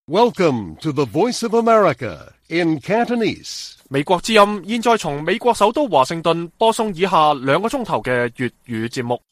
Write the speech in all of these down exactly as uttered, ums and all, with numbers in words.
Welcome to the Voice of America in Cantonese. 美國之音現在從美國首都華盛頓播送以下兩個鐘頭嘅粵語節目。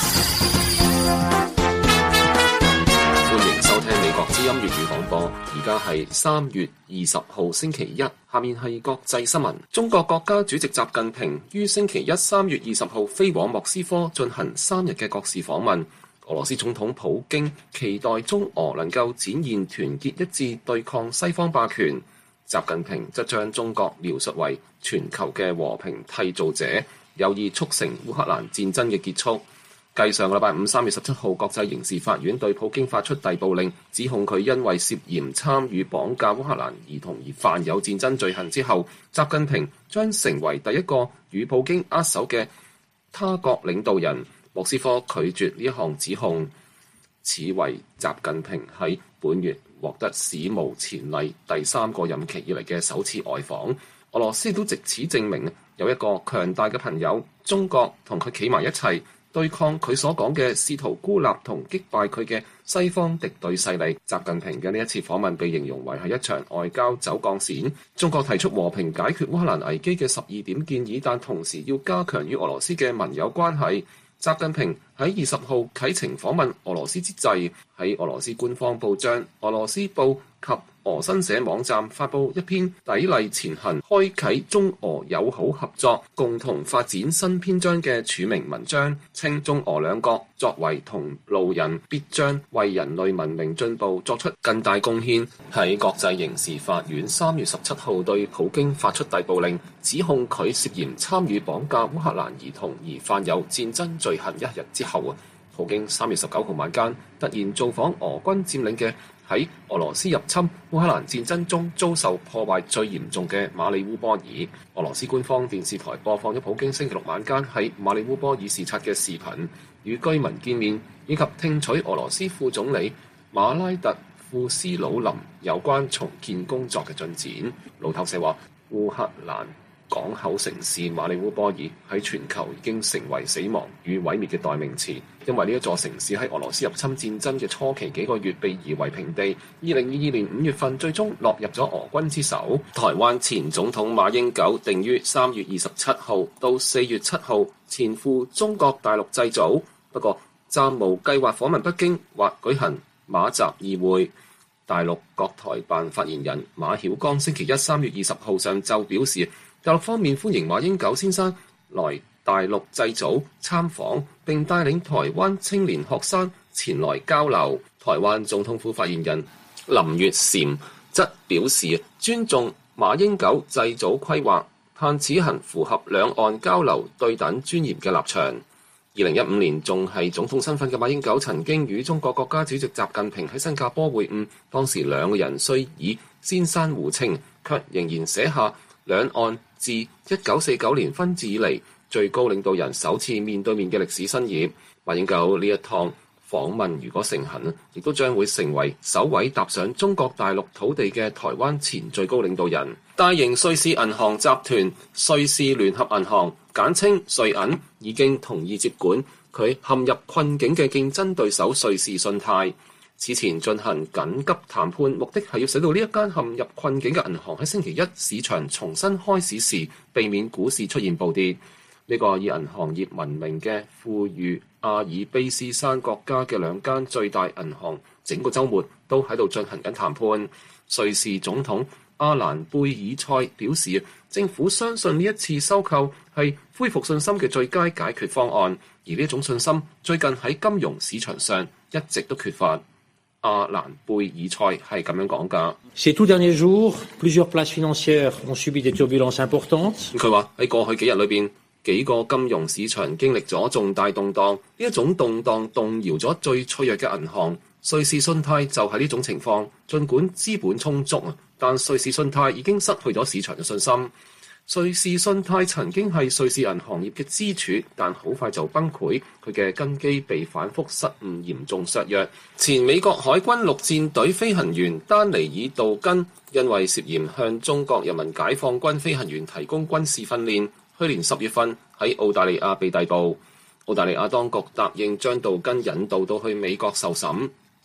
歡迎收聽美國之音粵語廣播，而家係三月二十號星期一，下面係國際新聞。中國國家主席習近平於星期一三月二十號飛往莫斯科進行三日嘅國事訪問。俄羅斯總統普京期待中俄能夠展現團結一致對抗西方霸權。習近平則將中國描述為全球嘅和平締造者，有意促成烏克蘭戰爭嘅結束。繼上個禮拜五三月十七號國際刑事法院對普京發出逮捕令，指控佢因為涉嫌參與綁架烏克蘭兒童而犯有戰爭罪行之後，習近平將成為第一個與普京握手嘅他國領導人。莫斯科拒絕呢一項指控，此為習近平喺本月獲得史無前例第三個任期以嚟嘅首次外訪。俄羅斯都藉此證明有一個強大嘅朋友中國同佢企埋一齊，對抗佢所講嘅試圖孤立同擊敗佢嘅西方敵對勢力。習近平嘅呢一次訪問被形容為係一場外交走鋼線。中國提出和平解決烏克蘭危機嘅十二點建議，但同時要加強與俄羅斯嘅盟友關係。習近平喺二十號啟程訪問俄羅斯之際，喺俄羅斯官方報章俄羅斯報及俄新社網站發布一篇砥礪前行、開啟中俄友好合作、共同發展新篇章嘅署名文章，稱中俄兩國作為同路人，必將為人類文明進步作出更大貢獻。喺國際刑事法院三月十七號對普京發出逮捕令，指控佢涉嫌參與綁架烏克蘭兒童而犯有戰爭罪行。一日之後啊，普京三月十九號晚間突然造訪俄軍佔領嘅喺俄羅斯入侵烏克蘭戰爭中遭受破壞最嚴重嘅馬里烏波爾。俄羅斯官方電視台播放咗普京星期六晚間喺馬里烏波爾視察嘅視頻，與居民見面以及聽取俄羅斯副總理馬拉特庫斯魯林有關重建工作嘅進展。路透社話，烏克蘭港口城市馬里烏波爾喺全球已經成為死亡與毀滅嘅代名詞，因為呢一座城市喺俄羅斯入侵戰爭嘅初期幾個月被夷為平地，二零二二年五月份最終落入咗俄軍之手。台灣前總統馬英九定於三月二十七號到四月七號前赴中國大陸祭祖，不過暫無計劃訪問北京或舉行馬習議會。大陸國台辦發言人馬曉光星期一三月二十號上晝表示，大陸方面歡迎馬英九先生來大陸祭祖參訪，並帶領台灣青年學生前來交流。台灣總統府發言人林月嬋則表示尊重馬英九祭祖規劃，盼此行符合兩岸交流對等尊嚴嘅立場。二零一五年仲係總統身份嘅馬英九曾經與中國國家主席習近平喺新加坡會晤，當時兩個人雖以先生互稱，卻仍然寫下兩岸自一九四九年分治以嚟最高領導人首次面對面嘅歷史新頁。馬英九呢一趟訪問如果成行，亦都將會成為首位踏上中國大陸土地嘅台灣前最高領導人。大型瑞士銀行集團瑞士聯合銀行簡稱瑞銀已經同意接管佢陷入困境嘅競爭對手瑞士信貸。此前進行緊急談判，目的係要使到呢一間陷入困境嘅銀行喺星期一市場重新開市時，避免股市出現暴跌。呢、這個以銀行業聞名嘅富裕阿爾卑斯山國家嘅兩間最大銀行，整個週末都喺度進行緊談判。瑞士總統阿蘭貝爾塞表示，政府相信呢一次收購係恢復信心嘅最佳解決方案，而呢一種信心最近喺金融市場上一直都缺乏。阿蘭貝爾塞係咁樣講㗎。 Ces tout derniers jours, plusieurs places financières ont subi des turbulences importantes. 佢話喺過去幾日裏邊，幾個金融市場經歷咗重大動盪，呢一種動盪動搖咗最脆弱嘅銀行。瑞士信貸就係呢種情況，儘管資本充足啊，但瑞士信貸已經失去咗市場嘅信心。瑞士信貸曾經係瑞士銀行業嘅支柱，但好快就崩潰，佢嘅根基被反覆失誤嚴重削弱。前美國海軍陸戰隊飛行員丹尼爾杜根因為涉嫌向中國人民解放軍飛行員提供軍事訓練，去年十月份喺澳大利亞被逮捕。澳大利亞當局答應將杜根引渡到去美國受審。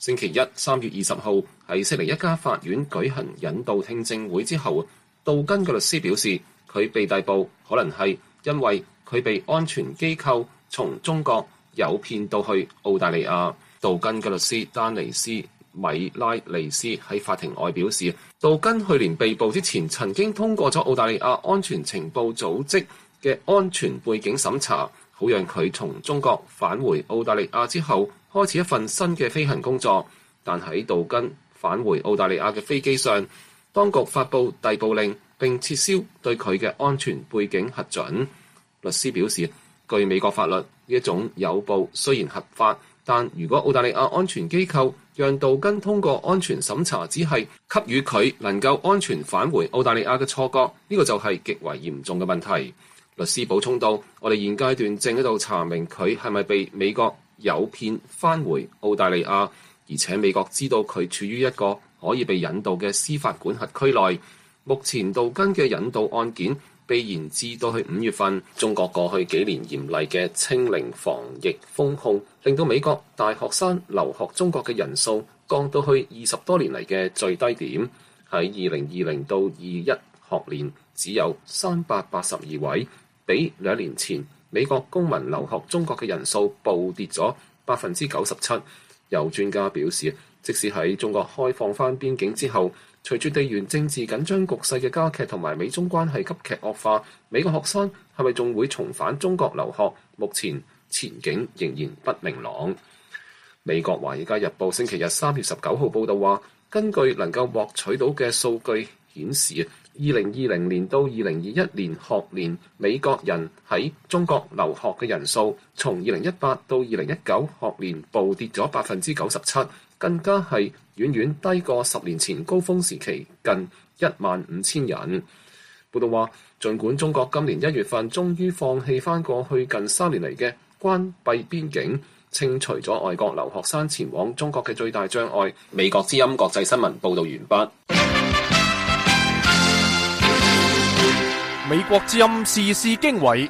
星期一三月二十號喺悉尼一家法院舉行引渡聽證會之後，杜根嘅律師表示，佢被逮捕可能係因為佢被安全機構從中國誘騙到去澳大利亞。杜根嘅律師丹尼斯米拉尼斯喺法庭外表示，杜根去年被捕之前曾經通過咗澳大利亞安全情報組織嘅安全背景審查，好讓佢從中國返回澳大利亞之後開始一份新嘅飛行工作。但喺杜根返回澳大利亞嘅飛機上，當局發布逮捕令並撤銷對佢嘅安全背景核准。律師表示，據美國法律，呢一種誘捕雖然合法，但如果澳大利亞安全機構讓杜根通過安全審查，只係給予佢能夠安全返回澳大利亞嘅錯覺，呢個就係極為嚴重嘅問題。律師補充道，我哋現階段正喺度查明佢係咪被美國誘騙返回澳大利亞，而且美國知道佢處於一個可以被引渡嘅司法管轄區內。目前杜根嘅引渡案件被延至到去五月份。中國過去幾年嚴厲嘅清零防疫封控，令到美國大學生留學中國嘅人數降到去二十多年嚟嘅最低點。喺二零二零到二一學年只有三百八十二位，比兩年前美國公民留學中國嘅人數暴跌咗百分之九十七。有專家表示，即使喺中國開放翻邊境之後，隨住地緣政治緊張局勢嘅加劇同埋美中關係急劇惡化，美國學生係咪仲會重返中國留學？目前前景仍然不明朗。美國《華爾街日報》星期日三月十九號報導話，根據能夠獲取到嘅數據顯示，二零二零年到二零二一年學年美國人喺中國留學嘅人數，從二零一八到二零一九學年暴跌咗百分之九十七，更加係遠遠低過十年前高峰時期近一萬五千人。報道話，儘管中國今年一月份終於放棄翻過去近三年嚟嘅關閉邊境，清除咗外國留學生前往中國嘅最大障礙。美國之音國際新聞報導完畢。 美國之音時事經緯，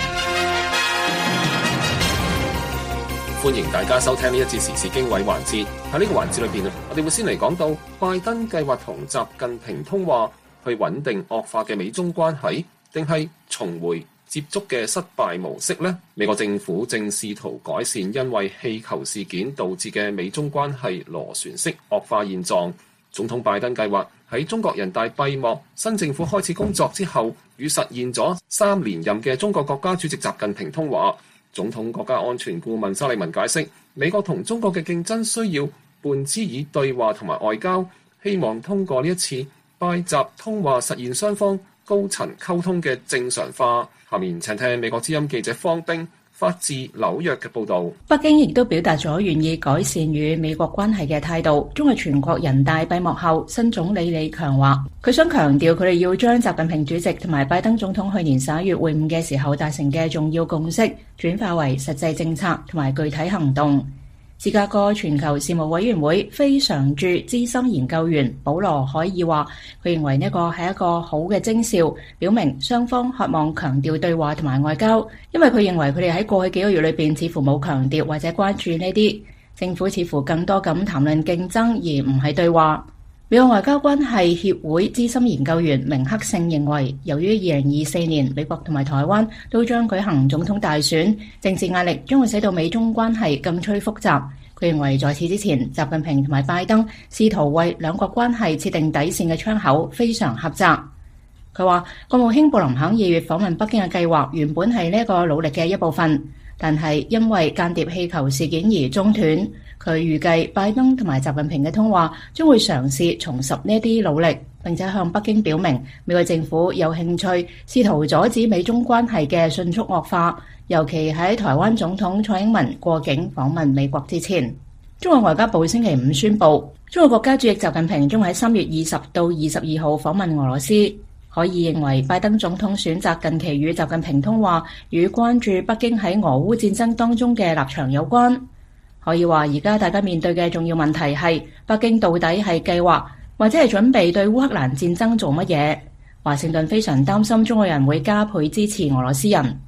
歡迎大家收聽呢一節時事經緯環節。喺呢個環節裏邊啊，我哋會先嚟講到拜登計劃同習近平通話，去穩定惡化嘅美中關係，定係重回接觸嘅失敗模式呢？美國政府正試圖改善因為氣球事件導致嘅美中關係螺旋式惡化現狀。總統拜登計劃喺中國人大閉幕、新政府開始工作之後，與實現咗三連任嘅中國國家主席習近平通話。總統國家安全顧問沙利文解釋，美國同中國嘅競爭需要伴之以對話同埋外交，希望通過呢一次拜習通話實現雙方高層溝通嘅正常化。下面請聽美國之音記者方冰發自紐約嘅報導。 北京亦都表達咗願意改善與美國關係嘅態度。中國全國人大閉幕後，新總理李強話，佢想強調佢哋要將習近平主席同埋拜登總統去年十一月會晤嘅時候達成嘅重要共識，轉化為實際政策同埋具體行動。芝加哥全球事務委員會非常駐資深研究員保羅海爾話，佢認為呢個係一個好嘅徵兆，表明雙方渴望強調對話同埋外交，因為佢認為佢哋喺過去幾個月裏邊似乎冇強調或者關注呢啲，政府似乎更多咁談論競爭而唔係對話。美國外交關係協會資深研究員明克勝認為，由於二零二四年美國同埋台灣都將舉行總統大選，政治壓力將會使到美中關係更趨複雜。佢認為在此之前，習近平同埋拜登試圖為兩國關係設定底線嘅窗口非常狹窄。佢話，國務卿布林肯二月訪問北京嘅計劃原本係呢一個努力嘅一部分，但係因為間諜氣球事件而中斷。佢預計拜登同埋習近平嘅通話將會嘗試重拾呢啲努力，並且向北京表明美國政府有興趣試圖阻止美中關係嘅迅速惡化，尤其喺台灣總統蔡英文過境訪問美國之前。中國外交部星期五宣布，中國國家主席習近平將喺三月二十到二十二號訪問俄羅斯。可以認為拜登總統選擇近期與習近平通話，與關注北京喺俄烏戰爭當中嘅立場有關。可以話，而家大家面對嘅重要問題係北京到底係計劃或者係準備對烏克蘭戰爭做乜嘢？華盛頓非常擔心中國人會加倍支持俄羅斯人。拜登總統唔認可中國喺俄烏戰爭當中嘅調停角色，佢認為習近平同埋拜登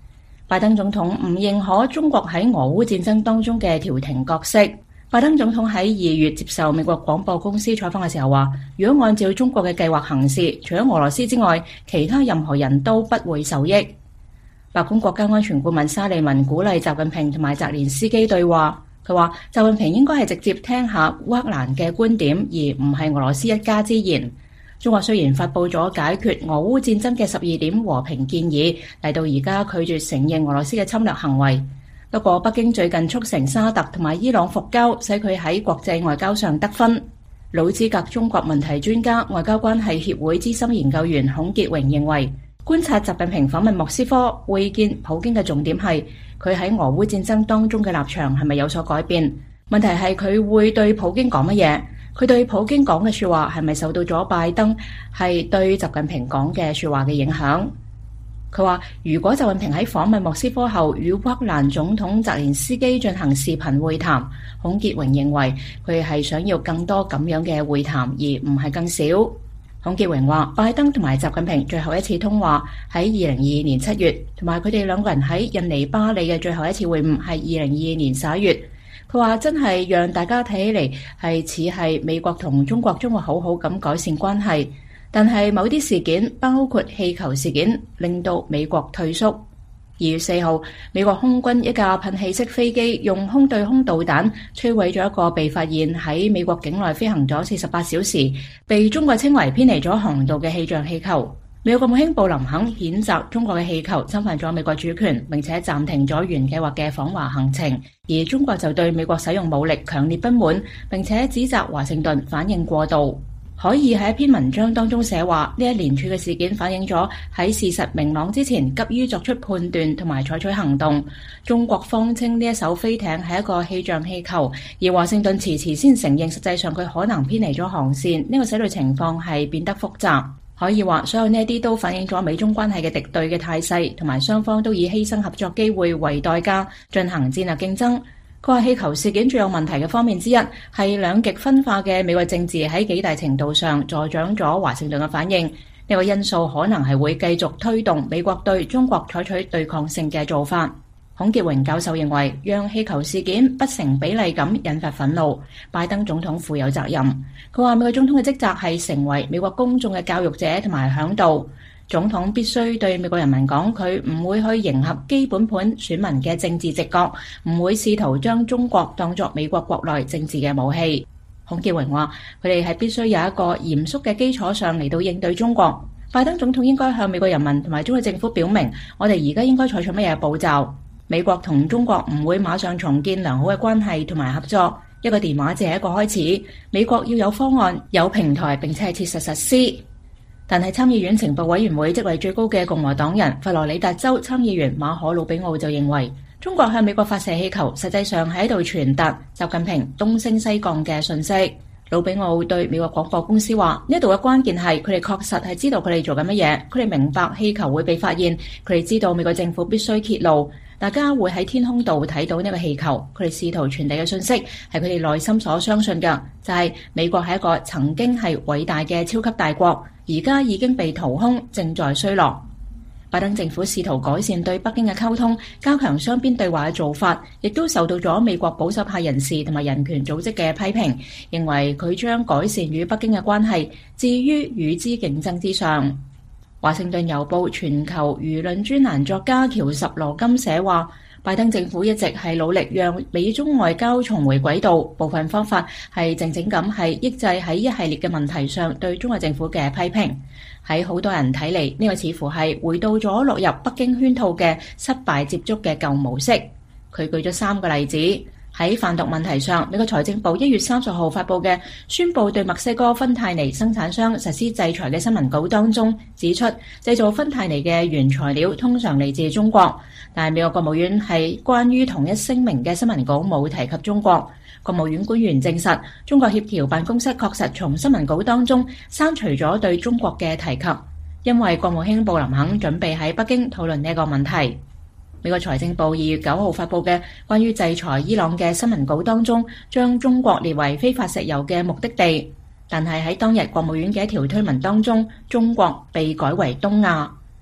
拜登總統喺二月接受美國廣播公司採訪嘅時候話，如果按照中國嘅計劃行事，除咗俄羅斯之外，其他任何人都不會受益。白宮國家安全顧問沙利文鼓勵習近平同埋澤連斯基對話。佢話習近平應該係直接聽下烏克蘭嘅觀點，而唔係俄羅斯一家之言。中國雖然發布咗解決俄烏戰爭嘅十二點和平建議，嚟到而家拒絕承認俄羅斯嘅侵略行為。不過北京最近促成沙特同埋伊朗復交，使佢喺國際外交上得分。老資格中國問題專家、外交關係協會資深研究員孔傑榮認為，觀察習近平訪問莫斯科會見普京嘅重點係佢喺俄烏戰爭當中嘅立場係咪有所改變？問題係佢會對普京講乜嘢？佢對普京講嘅說話係咪受到咗拜登係對習近平講嘅說話嘅影響？佢話如果習近平喺訪問莫斯科後與烏克蘭總統澤連斯基進行視頻會談，孔傑榮認為佢係想要更多咁樣嘅會談，而唔係更少。孔傑榮話，拜登同埋習近平最後一次通話喺二零二二年七月，同埋佢哋兩個人喺印尼巴里嘅最後一次會晤係二零二二年十一月。佢話真係讓大家睇起嚟係似係美國同中國將會好好咁改善關係。但係某啲事件，包括氣球事件，令到美國退縮。二月四號，美國空軍一架噴氣式飛機用空對空導彈摧毀咗一個被發現喺美國境內飛行咗四十八小時，被中國稱為偏離咗航道嘅氣象氣球。美國國務卿布林肯譴責中國嘅氣球侵犯咗美國主權，並且暫停咗原計劃嘅訪華行程。而中國就對美國使用武力強烈不滿，並且指責華盛頓反應過度。可以喺一篇文章當中寫話，呢一連串嘅事件反映咗喺事實明朗之前急於作出判斷同埋採取行動。中國方稱呢一艘飛艇係一個氣象氣球，而華盛頓遲遲先承認實際上佢可能偏離咗航線，呢個使到情況係變得複雜。可以話所有呢啲都反映咗美中關係嘅敵對嘅態勢，同埋雙方都以犧牲合作機會為代價進行戰略競爭。佢話氣球事件最有問題嘅方面之一係兩極分化嘅美國政治喺幾大程度上助長咗華盛頓嘅反應，呢個因素可能係會繼續推動美國對中國採取對抗性嘅做法。孔傑榮教授認為，讓氣球事件不成比例咁引發憤怒，拜登總統負有責任。佢話美國總統嘅職責係成為美國公眾嘅教育者同埋嚮導。總統必須對美國人民講，佢唔會去迎合基本盤選民嘅政治直覺，唔會試圖將中國當作美國國內政治嘅武器。孔傑榮話，佢哋係必須有一個嚴肅嘅基礎上嚟到應對中國。拜登總統應該向美國人民同埋中國政府表明，我哋而家應該採取乜嘢步驟。美國同中國唔會馬上重建良好嘅關係同埋合作，一個電話只係一個開始。美國要有方案、有平台，並且係切實實施。但係參議院情報委員會職位最高嘅共和黨人佛羅里達州參議員馬可魯比奧就認為，中國向美國發射氣球，實際上係喺度傳達習近平東升西降嘅訊息。魯比奧對美國廣播公司話，呢度嘅關鍵係佢哋確實係知道佢哋做緊乜嘢，佢哋明白氣球會被發現，佢哋知道美國政府必須揭露，大家會喺天空度睇到呢個氣球。佢哋試圖傳遞嘅訊息係佢哋內心所相信嘅，就係美國係一個曾經係偉大嘅超級大國，而家已經被掏空，正在衰落。拜登政府試圖改善對北京嘅溝通，加強雙邊對話嘅做法，亦都受到咗美國保守派人士同埋人權組織嘅批評，認為佢將改善與北京嘅關係置於與之競爭之上。華盛頓郵報全球輿論專欄作家喬什羅金寫話，拜登政府一直係努力讓美中外交重回軌道，部分方法係靜靜咁係抑制喺一系列嘅問題上對中國政府嘅批評。喺好多人睇嚟，呢個似乎係回到咗落入北京圈套嘅失敗接觸嘅舊模式。佢舉咗三個例子。喺販毒問題上，美國財政部一月三十號發布嘅宣布對墨西哥芬太尼生產商實施制裁嘅新聞稿當中指出，製造芬太尼嘅原材料通常嚟自中國，但係美國國務院係關於同一聲明嘅新聞稿冇提及中國。國務院官員證實，中國協調辦公室確實從新聞稿當中刪除咗對中國嘅提及，因為國務卿布林肯準備喺北京討論呢個問題。美國財政部二月九號發布嘅關於制裁伊朗嘅新聞稿當中，將中國列為非法石油嘅目的地，但係喺當日國務院嘅一條推文當中，中國被改為東亞。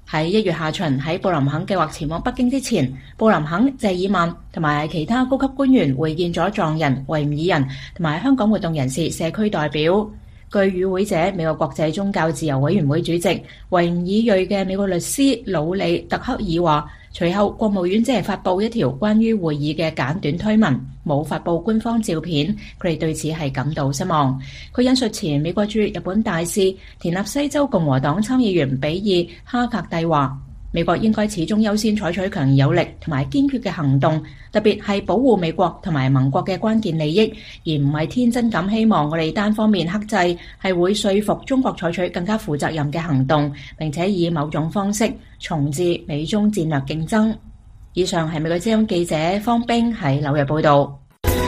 喺一月下旬喺布林肯計劃前往北京之前，布林肯、謝爾曼同埋其他高級官員會見咗藏人、維吾爾人同埋香港活動人士社區代表。據與會者美國國際宗教自由委員會主席維吾爾裔嘅美國律師魯里特克爾話，隨後國務院只係發布一條關於會議嘅簡短推文，冇發布官方照片，佢哋對此係感到失望。佢引述前美國駐日本大使、田納西州共和黨參議員比爾哈格蒂話，美國應該始終優先採取強有力同埋堅決嘅行動，特別係保護美國同埋盟國嘅關鍵利益，而唔係天真咁希望我哋單方面克制，係會說服中國採取更加負責任嘅行動，並且以某種方式重置美中戰略競爭。以上係美國之音記者方冰喺紐約報道。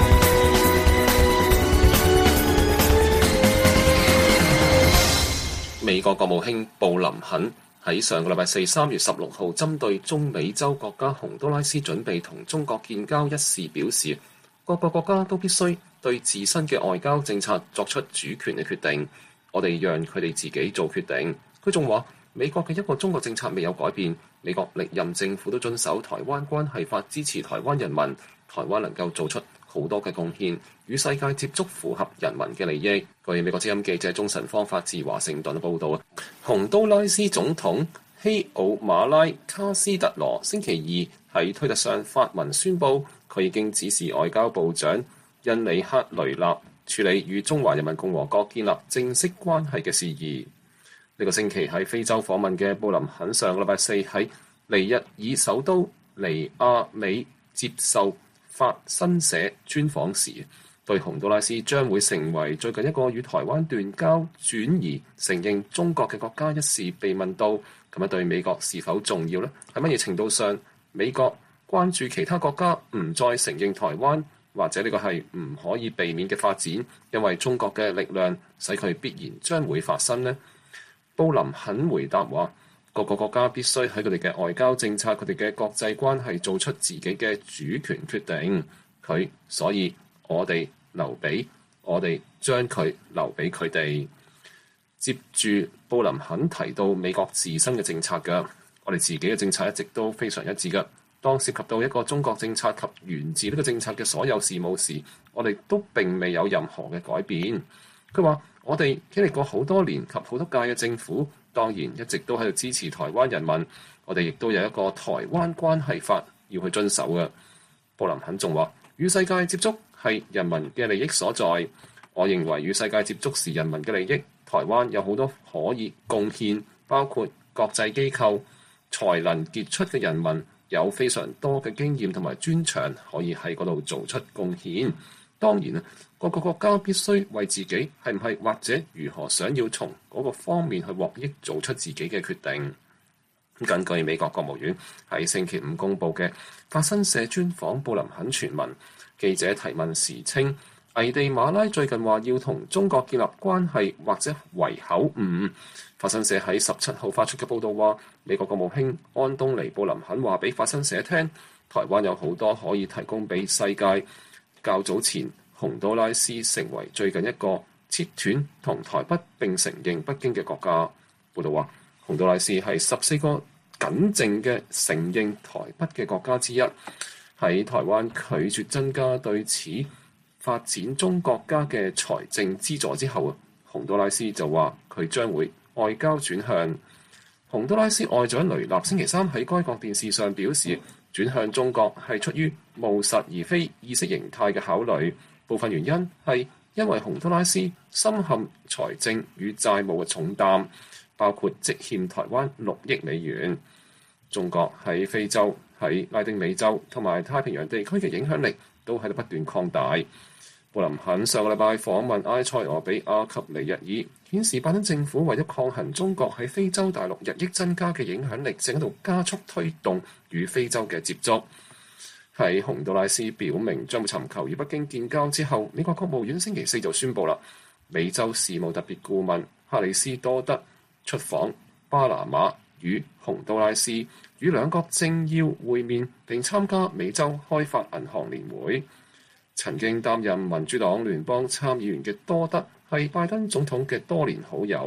美國國務卿布林肯喺上個禮拜四三月十六號針對中美洲國家洪都拉斯準備同中國建交一事表示，各個國家都必須對自身嘅外交政策作出主權嘅決定，我哋讓佢哋自己做決定。佢仲話，美國嘅一個中國政策未有改變，美國歷任政府都遵守台灣關係法，支持台灣人民，台灣能夠做出好多嘅貢獻，與世界接觸，符合人民嘅利益。據美國之音記者鍾晨芳發自華盛頓報道，洪都拉斯總統希奧馬拉卡斯特羅星期二喺推特上發文宣布，佢已經指示外交部長恩里克雷納處理與中華人民共和國建立正式關係嘅事宜。呢、這個星期喺非洲訪問嘅布林肯上個禮拜四喺尼日爾首都尼亞美接受法新社專訪時，對洪都拉斯將會成為最近一個與台灣斷交轉移承認中國嘅國家一事被問到，咁樣對美國是否重要呢？喺乜嘢程度上美國關注其他國家唔再承認台灣，或者呢個係唔可以避免嘅發展，因為中國嘅力量使佢必然將會發生呢？布林肯回答話，各個國家必須喺佢哋嘅外交政策、佢哋嘅國際關係做出自己嘅主權決定。佢所以我哋留俾我哋將佢留俾佢哋。接住布林肯提到美國自身嘅政策嘅，我哋自己嘅政策一直都非常一致嘅。當涉及到一個中國政策及源自呢個政策嘅所有事務時，我哋都並未有任何嘅改變。佢話我哋經歷過好多年及好多屆嘅政府，當然一直都喺度支持台灣人民，我哋亦都有一個台灣關係法要去遵守嘅。布林肯仲話，與世界接觸係人民嘅利益所在，我認為與世界接觸是人民嘅利益。台灣有好多可以貢獻，包括國際機構、才能傑出嘅人民，有非常多嘅經驗同埋專長可以喺嗰度做出貢獻。當然啊，各個國家必須為自己係唔係或者如何想要從嗰個方面去獲益做出自己嘅決定。根據美國國務院喺星期五公佈嘅法新社專訪布林肯全文，記者提問時稱，危地馬拉最近話要同中國建立關係，或者為口誤。法新社喺十七號發出嘅報導話，美國國務卿安東尼布林肯話俾法新社聽，台灣有好多可以提供俾世界。較早前，洪都拉斯成為最近一個切斷同台北並承認北京嘅國家。報導話，洪都拉斯係十四個僅剩嘅承認台北嘅國家之一。喺台灣拒絕增加對此發展中國家嘅財政資助之後，洪都拉斯就話佢將會外交轉向。洪都拉斯外長雷納星期三喺該國電視上表示，轉向中國係出於務實而非意識形態嘅考慮，部分原因係因為洪都拉斯深陷財政與債務嘅重擔，包括積欠台灣六億美元。中國喺非洲、喺拉丁美洲同埋太平洋地區嘅影響力都喺度不斷擴大。布林肯上個禮拜訪問埃塞俄比亞及尼日爾，顯示拜登政府為咗抗衡中國喺非洲大陸日益增加嘅影響力，正喺度加速推動與非洲嘅接觸。喺洪都拉斯表明將會尋求與北京建交之後，美國國務院星期四就宣布啦，美洲事務特別顧問哈里斯多德出訪巴拿馬與洪都拉斯，與兩國政要會面並參加美洲開發銀行年會。曾經擔任民主黨聯邦參議員嘅多德係拜登總統嘅多年好友，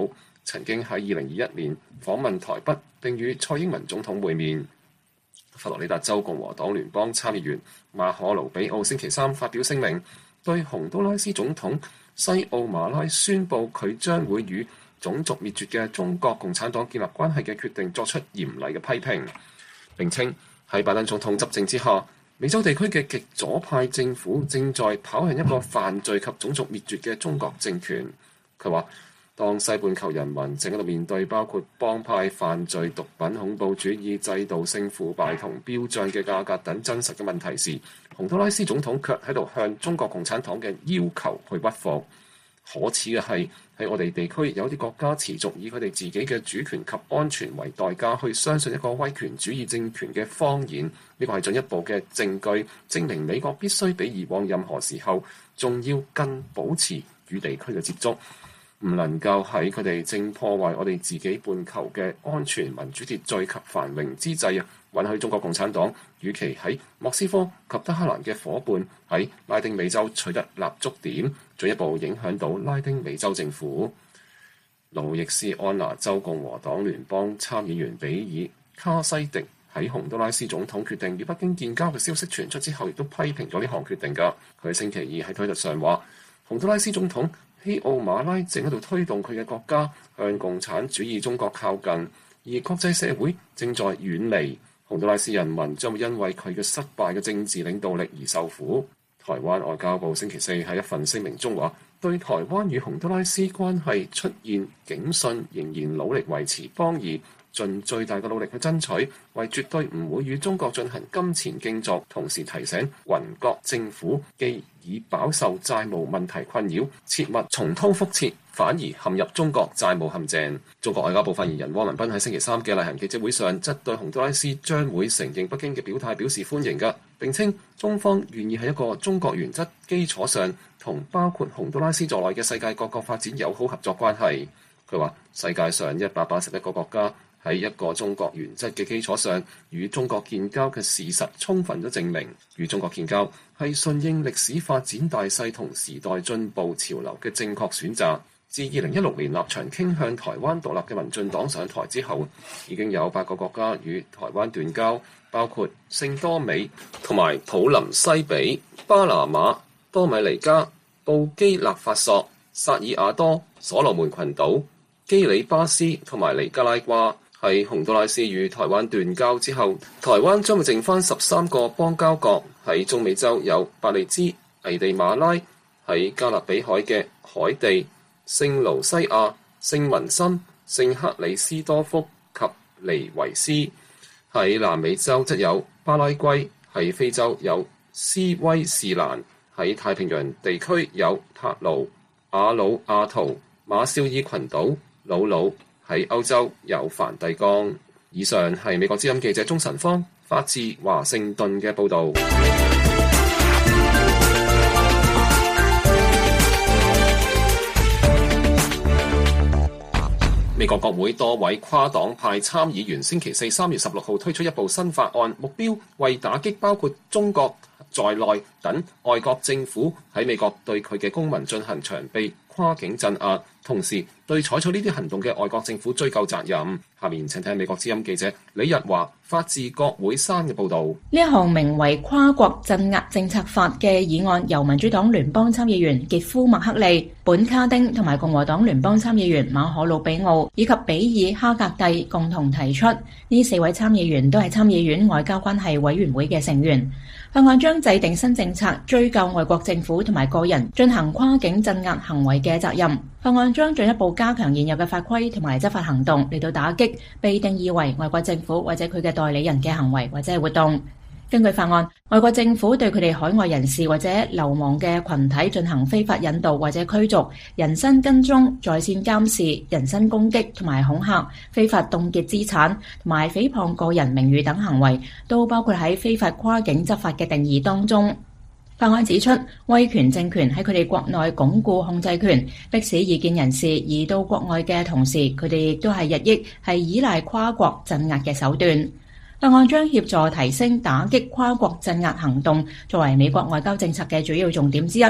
曾經喺二零二一年訪問台北並與蔡英文總統會面。佛羅里達州共和黨聯邦參議員馬可盧比奧星期三發表聲明，對洪都拉斯總統西奧馬拉宣布佢將會與種族滅絕嘅中國共產黨建立關係嘅決定作出嚴厲嘅批評，並稱喺拜登總統執政之下，美洲地區嘅極左派政府正在跑向一個犯罪及種族滅絕嘅中國政權。佢話，當西半球人民正喺度面對包括幫派犯罪、毒品、恐怖主義、制度性腐敗同標漲嘅價格等真實嘅問題時，洪都拉斯總統卻喺度向中國共產黨嘅要求去屈服。可恥嘅係，喺我哋地區有啲國家持續以佢哋自己嘅主權及安全為代價去相信一個威權主義政權嘅謊言。呢個係進一步嘅證據，證明美國必須比以往任何時候仲要更保持與地區嘅接觸，唔能夠喺佢哋正破壞我哋自己半球嘅安全、民主秩序及繁榮之際啊，允許中國共產黨與其喺莫斯科及德黑蘭嘅夥伴喺拉丁美洲取得立足點，進一步影響到拉丁美洲政府。路易斯安那州共和黨聯邦參議員比爾卡西迪喺洪都拉斯總統決定與北京建交嘅消息傳出之後，亦都批評咗呢項決定㗎。佢星期二喺推特上話，洪都拉斯總統西奧馬拉正喺度推動佢嘅國家向共產主義中國靠近，而國際社會正在遠離。洪都拉斯人民將會因為佢嘅失敗嘅政治領導力而受苦。台灣外交部星期四喺一份聲明中話，對台灣與洪都拉斯關係出現警訊，仍然努力維持邦誼，盡最大嘅努力去爭取，為絕對唔會與中國進行金錢競逐。同時提醒雲國政府，既已飽受債務問題困擾，切勿重蹈覆轍，反而陷入中國債務陷阱。中國外交部發言人汪文斌喺星期三嘅例行記者會上，則對洪都拉斯將會承認北京嘅表態表示歡迎嘅，並稱中方願意喺一個中國原則基礎上，同包括洪都拉斯在內嘅世界各國發展友好合作關係。佢話：世界上一百八十一個國家喺一個中國原則嘅基礎上與中國建交嘅事實，充分咗證明與中國建交係順應歷史發展大勢同時代進步潮流嘅正確選擇。自二零一六年立場傾向台灣獨立嘅民進黨上台之後，已經有八個國家與台灣斷交，包括聖多美同埋普林西比、巴拿馬、多米尼加、布基納法索、薩爾瓦多、所羅門群島、基里巴斯同埋尼加拉瓜。喺洪都拉斯與台灣斷交之後，台灣將會剩翻十三個邦交國。喺中美洲有伯利茲、危地馬拉，喺加勒比海嘅海地、聖盧西亞、聖文森、聖克里斯多福及尼維斯。喺南美洲則有巴拉圭，喺非洲有斯威士蘭，喺太平洋地區有帕勞、瓦努阿圖、馬紹爾群島、魯魯，喺歐洲有梵蒂岡。以上係美國之音記者鍾晨芳發自華盛頓嘅報導。美國國會多位跨黨派參議員星期四三月十六號推出一部新法案，目標為打擊包括中國在內等外國政府喺美國對佢嘅公民進行長臂跨境鎮壓，同時對採取呢啲行動嘅外國政府追究責任。下面請聽美國之音記者李日華發自國會山嘅報導。 呢一項名為跨國鎮壓政策法嘅議案，由民主黨聯邦參議員傑夫麥克利、本卡丁同埋共和黨聯邦參議員馬可魯比奧以及比爾哈格蒂共同提出。呢四位參議員都係參議院外交關係委員會嘅成員。法案將制定新政策，追究外國政府同埋個人進行跨境鎮壓行為嘅責任。法案將進一步加強現有嘅法規同埋執法行動，嚟到打擊被定義為外國政府或者佢嘅代理人嘅行為或者係活動。根據法案，外國政府對佢哋海外人士或者流亡嘅群體進行非法引渡或者驅逐、人身跟蹤、在線監視、人身攻擊同埋恐嚇、非法凍結資產同埋誹謗個人名譽等行為，都包括喺非法跨境執法嘅定義當中。法案指出，威權政權喺佢哋國內鞏固控制權，迫使異見人士移到國外嘅同時，佢哋亦都係日益係依賴跨國鎮壓嘅手段。法案將協助提升打擊跨國鎮壓行動作為美國外交政策嘅主要重點之一。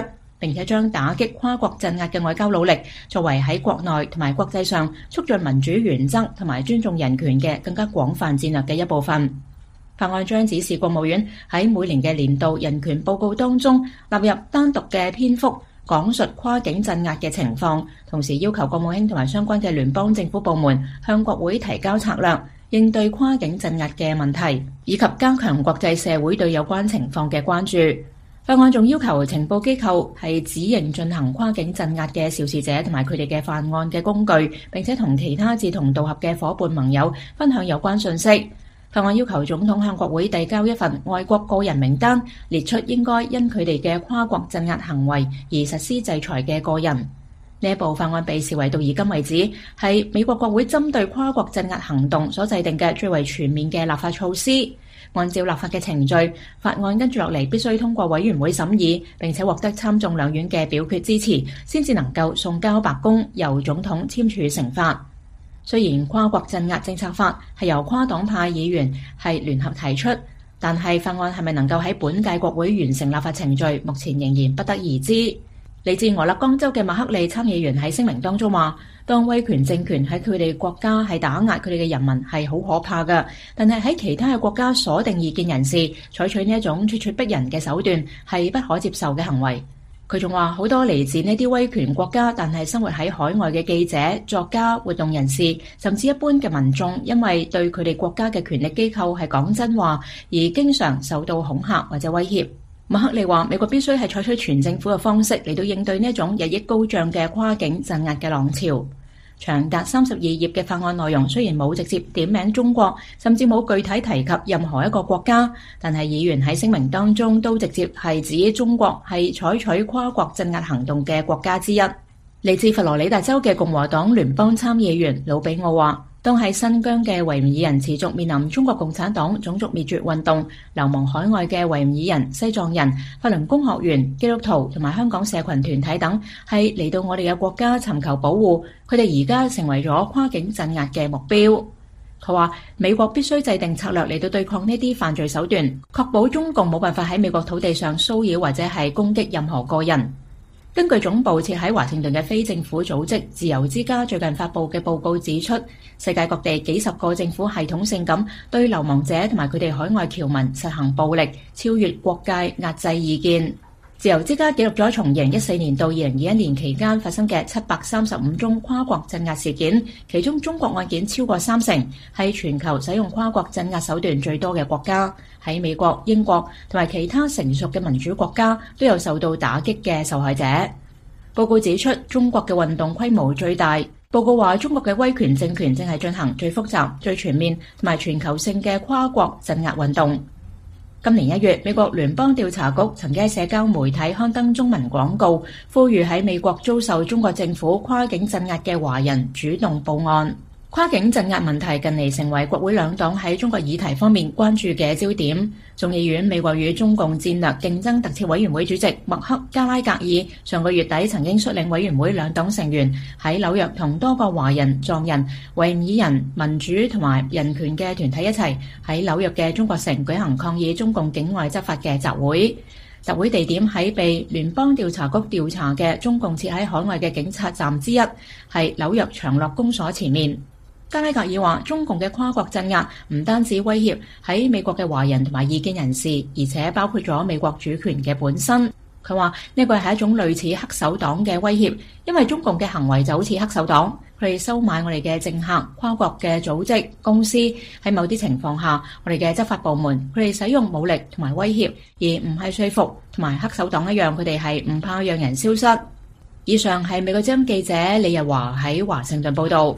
並且將打擊跨國鎮壓嘅外交努力作為喺國內同埋國際上促進民主原則同埋尊重人權嘅更加廣泛戰略嘅一部分。法案將指示國務院喺每年嘅年度人權報告當中納入單獨嘅篇幅，講述跨境鎮壓嘅情況，同時要求國務卿同埋相關嘅聯邦政府部門向國會提交策略，應對跨境鎮壓嘅問題，以及加強國際社會對有關情況嘅關注。法案仲要求情報機構係指認進行跨境鎮壓嘅肇事者同埋佢哋嘅犯案嘅工具，並且同其他志同道合嘅夥伴盟友分享有關信息。法案要求總統向國會遞交一份外國個人名單，列出應該因佢哋嘅跨國鎮壓行為而實施制裁嘅個人。呢一部法案被視為到而今為止係美國國會針對跨國鎮壓行動所制定嘅最為全面嘅立法措施。按照立法嘅程序，法案跟住落嚟必須通過委員會審議，並且獲得參眾兩院嘅表決支持，先至能夠送交白宮由總統簽署成法。雖然跨國鎮壓政策法係由跨黨派議員係聯合提出，但係法案係咪能夠喺本屆國會完成立法程序，目前仍然不得而知。嚟自俄勒岡州嘅麥克利參議員喺聲明當中話，當威權政權喺佢哋國家係打壓佢哋嘅人民係好可怕㗎，但係喺其他嘅國家鎖定異見人士，採取呢一種咄咄逼人嘅手段係不可接受嘅行為。佢仲話好多嚟自呢啲威權國家，但係生活喺海外嘅記者、作家、活動人士，甚至一般嘅民眾，因為對佢哋國家嘅權力機構係講真話，而經常受到恐嚇或者威脅。麥克利話：美國必須係採取全政府嘅方式嚟到應對呢一種日益高漲嘅跨境鎮壓嘅浪潮。長達三十二頁嘅法案內容雖然冇直接點名中國，甚至冇具體提及任何一個國家，但係議員喺聲明當中都直接係指中國係採取跨國鎮壓行動嘅國家之一。嚟自佛羅里達州嘅共和黨聯邦參議員魯比奧話：當喺新疆嘅維吾爾人持續面臨中國共產黨種族滅絕運動，流亡海外嘅維吾爾人、西藏人、法輪功學員、基督徒同埋香港社群團體等，係嚟到我哋嘅國家尋求保護，佢哋而家成為咗跨境鎮壓嘅目標。佢話美國必須制定策略嚟到對抗呢啲犯罪手段，確保中共冇辦法喺美國土地上騷擾或者係攻擊任何個人。根據總部設喺華盛頓嘅非政府組織自由之家最近發布嘅報告指出，世界各地幾十個政府系統性咁對流亡者同埋佢哋海外僑民實行暴力，超越國界壓制意見。自由之家記錄咗從二零一四年到二零二一年期間發生嘅七百三十五宗跨國鎮壓事件，其中中國案件超過三成，係全球使用跨國鎮壓手段最多嘅國家。喺美國、英國同埋其他成熟嘅民主國家都有受到打擊嘅受害者。報告指出，中國嘅運動規模最大。報告話，中國嘅威權政權正係進行最複雜、最全面同埋全球性嘅跨國鎮壓運動。今年一月，美國聯邦調查局曾經喺社交媒體刊登中文廣告，呼籲喺美國遭受中國政府跨境鎮壓嘅華人主動報案。跨境鎮壓問題近嚟成為國會兩黨喺中國議題方面關注嘅焦點。眾議院美國與中共戰略競爭特設委員會主席麥克加拉格爾上個月底曾經率領委員會兩黨成員喺紐約同多個華人、藏人、維吾爾人、民主同埋人權嘅團體一齊喺紐約嘅中國城舉行抗議中共境外執法嘅集會。集會地點喺被聯邦調查局調查嘅中共設喺海外嘅警察站之一，係紐約長樂公所前面。加拉格爾話：中共嘅跨國鎮壓唔單止威脅喺美國嘅華人同埋異見人士，而且包括咗美國主權嘅本身。佢話呢個係一種類似黑手黨嘅威脅，因為中共嘅行為就好似黑手黨，佢哋收買我哋嘅政客、跨國嘅組織、公司。喺某啲情況下，我哋嘅執法部門佢哋使用武力同埋威脅，而唔係說服，同埋黑手黨一樣，佢哋係唔怕讓人消失。以上係美國之音記者李日華喺華盛頓報道。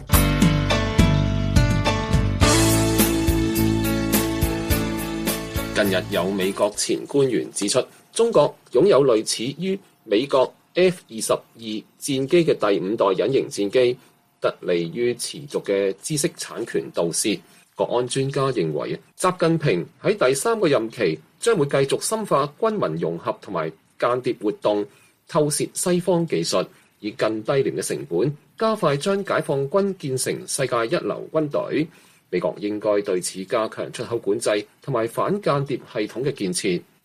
近日有美國前官員指出，中國擁有類似於美國 F 二十二戰機嘅第五代隱形戰機，得利於持續嘅知識產權盜竊。國安專家認為，習近平喺第三個任期將會繼續深化軍民融合同埋間諜活動，偷竊西方技術，以更低廉嘅成本加快將解放軍建成世界一流軍隊。美國應該對此加強出口管制同埋反間諜系統嘅建設。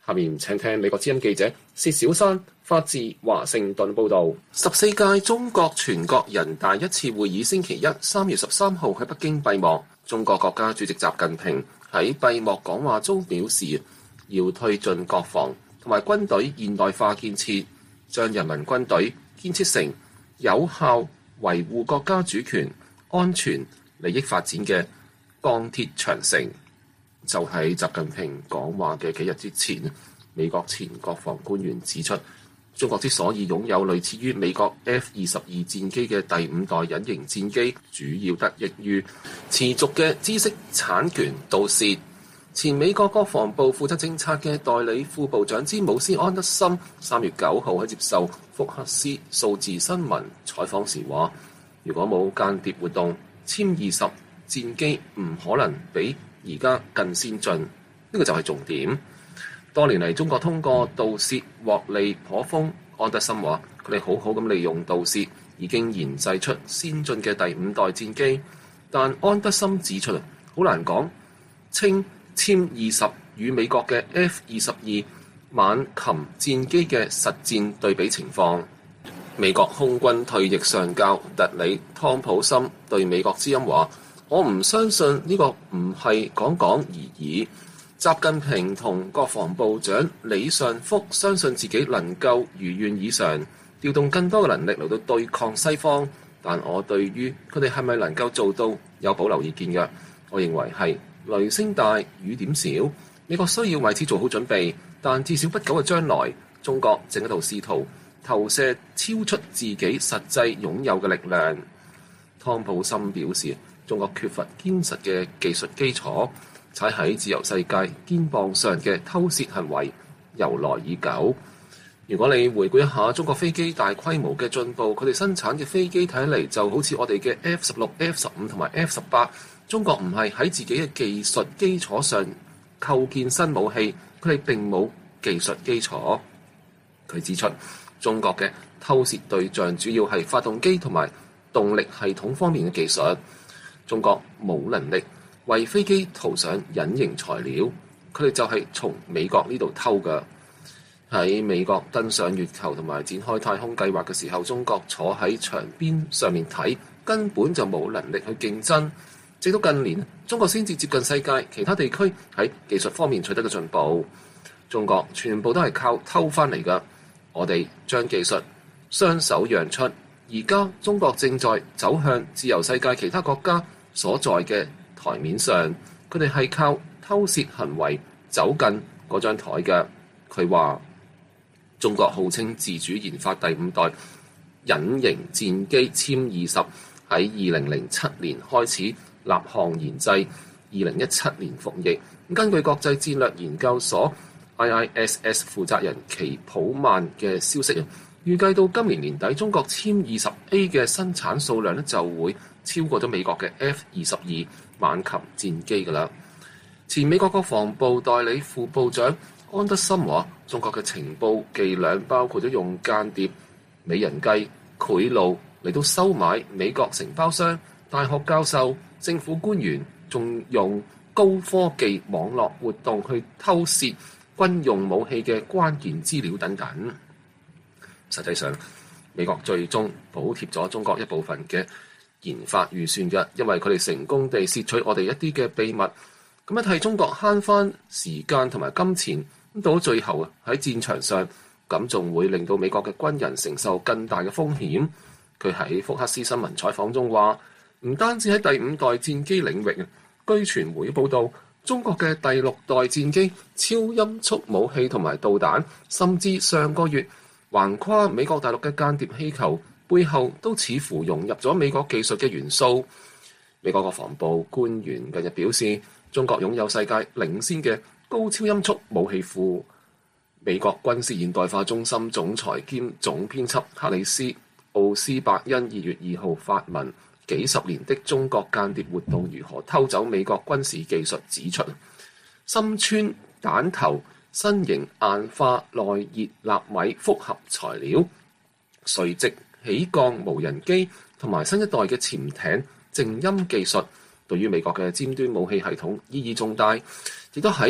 下面請聽美國之音記者薛小山發自華盛頓報導。十四屆中國全國人大一次會議星期一三月十三號喺北京閉幕。中國國家主席習近平喺閉幕講話中表示，要推進國防同埋軍隊現代化建設，將人民軍隊建設成有效維護國家主權、安全、利益發展嘅鋼鐵長城。就喺習近平講話嘅幾日之前，美國前國防官員指出，中國之所以擁有類似於美國 F 二十二戰機嘅第五代隱形戰機，主要得益於持續嘅知識產權盜竊。前美國國防部負責政策嘅代理副部長詹姆斯安德森三月九號喺接受福克斯數字新聞採訪時話，如果冇間諜活動，殲二十戰機唔可能比而家更先進，呢、這個就係重點。多年嚟，中國通過盜竊獲利頗豐。安德森話，佢哋好好咁利用盜竊，已經研製出先進嘅第五代戰機。但安德森指出，好難講稱殲二十與美國嘅 F 二十二猛禽戰機嘅實戰對比情況。美國空軍退役上校特里湯普森對美國之音話，我唔相信呢個唔係講講而已。習近平同國防部長李尚福相信自己能夠如願以償，調動更多嘅能力嚟到對抗西方，但我對於佢哋係咪能夠做到有保留意見嘅。我認為係雷聲大雨點少，美國需要為此做好準備，但至少不久嘅將來，中國正喺度試圖投射超出自己實際擁有嘅力量。湯普森表示，中國缺乏堅實嘅技術基礎，踩喺自由世界肩膀上嘅偷竊行為由來已久。如果你回顧一下中國飛機大規模嘅進步，佢哋生產嘅飛機睇嚟就好似我哋嘅 F 十六、F 十五同埋 F 十八。中國唔係喺自己嘅技術基礎上構建新武器，佢哋並冇技術基礎。佢指出，中國嘅偷竊對象主要係發動機同埋動力系統方面嘅技術。中國冇能力為飛機塗上隱形材料，佢哋就係從美國呢度偷嘅。喺美國登上月球同埋展開太空計劃嘅時候，中國坐喺牆邊上面睇，根本就冇能力去競爭。直到近年，中國先至接近世界其他地區喺技術方面取得嘅進步。中國全部都係靠偷翻嚟㗎。我哋將技術雙手讓出，而家中國正在走向自由世界其他國家所在嘅台面上，佢哋係靠偷竊行為走近嗰張台嘅。佢話中國號稱自主研發第五代隱形戰機殲二十，喺二零零七年開始立項研製，二零一七年服役。根據國際戰略研究所 I I S S 負責人奇普曼嘅消息，預計到今年年底，中國殲二十 A 嘅生產數量咧就會超過咗美國嘅 F 二十二猛禽戰機㗎啦。前美國國防部代理副部長安德森話，中國嘅情報伎倆包括咗用間諜、美人計、賄賂嚟到收買美國承包商、大學教授、政府官員，仲用高科技網絡活動去偷竊軍用武器嘅關鍵資料等等。實際上，美國最終補貼咗中國一部分嘅研發預算嘅，因為佢哋成功地竊取我哋一啲嘅秘密，咁樣替中國慳翻時間同埋金錢。咁到咗最後啊，喺戰場上，咁仲會令到美國嘅軍人承受更大嘅風險。佢喺福克斯新聞採訪中話，唔單止喺第五代戰機領域，據傳媒報道，中國嘅第六代戰機超音速武器同埋導彈，甚至上個月橫跨美國大陸嘅間諜氣球背後，都似乎融入咗美國技術嘅元素。美國國防部官員近日表示，中國擁有世界領先嘅高超音速武器庫。美國軍事現代化中心總裁兼總編輯克里斯奧斯伯恩二月二號發文，幾十年的中國間諜活動如何偷走美國軍事技術，指出深穿彈頭新型硬化耐熱納米複合材料、垂直起降無人機同埋新一代嘅潛艇靜音技術，對於美國嘅尖端武器系統意義重大，亦都喺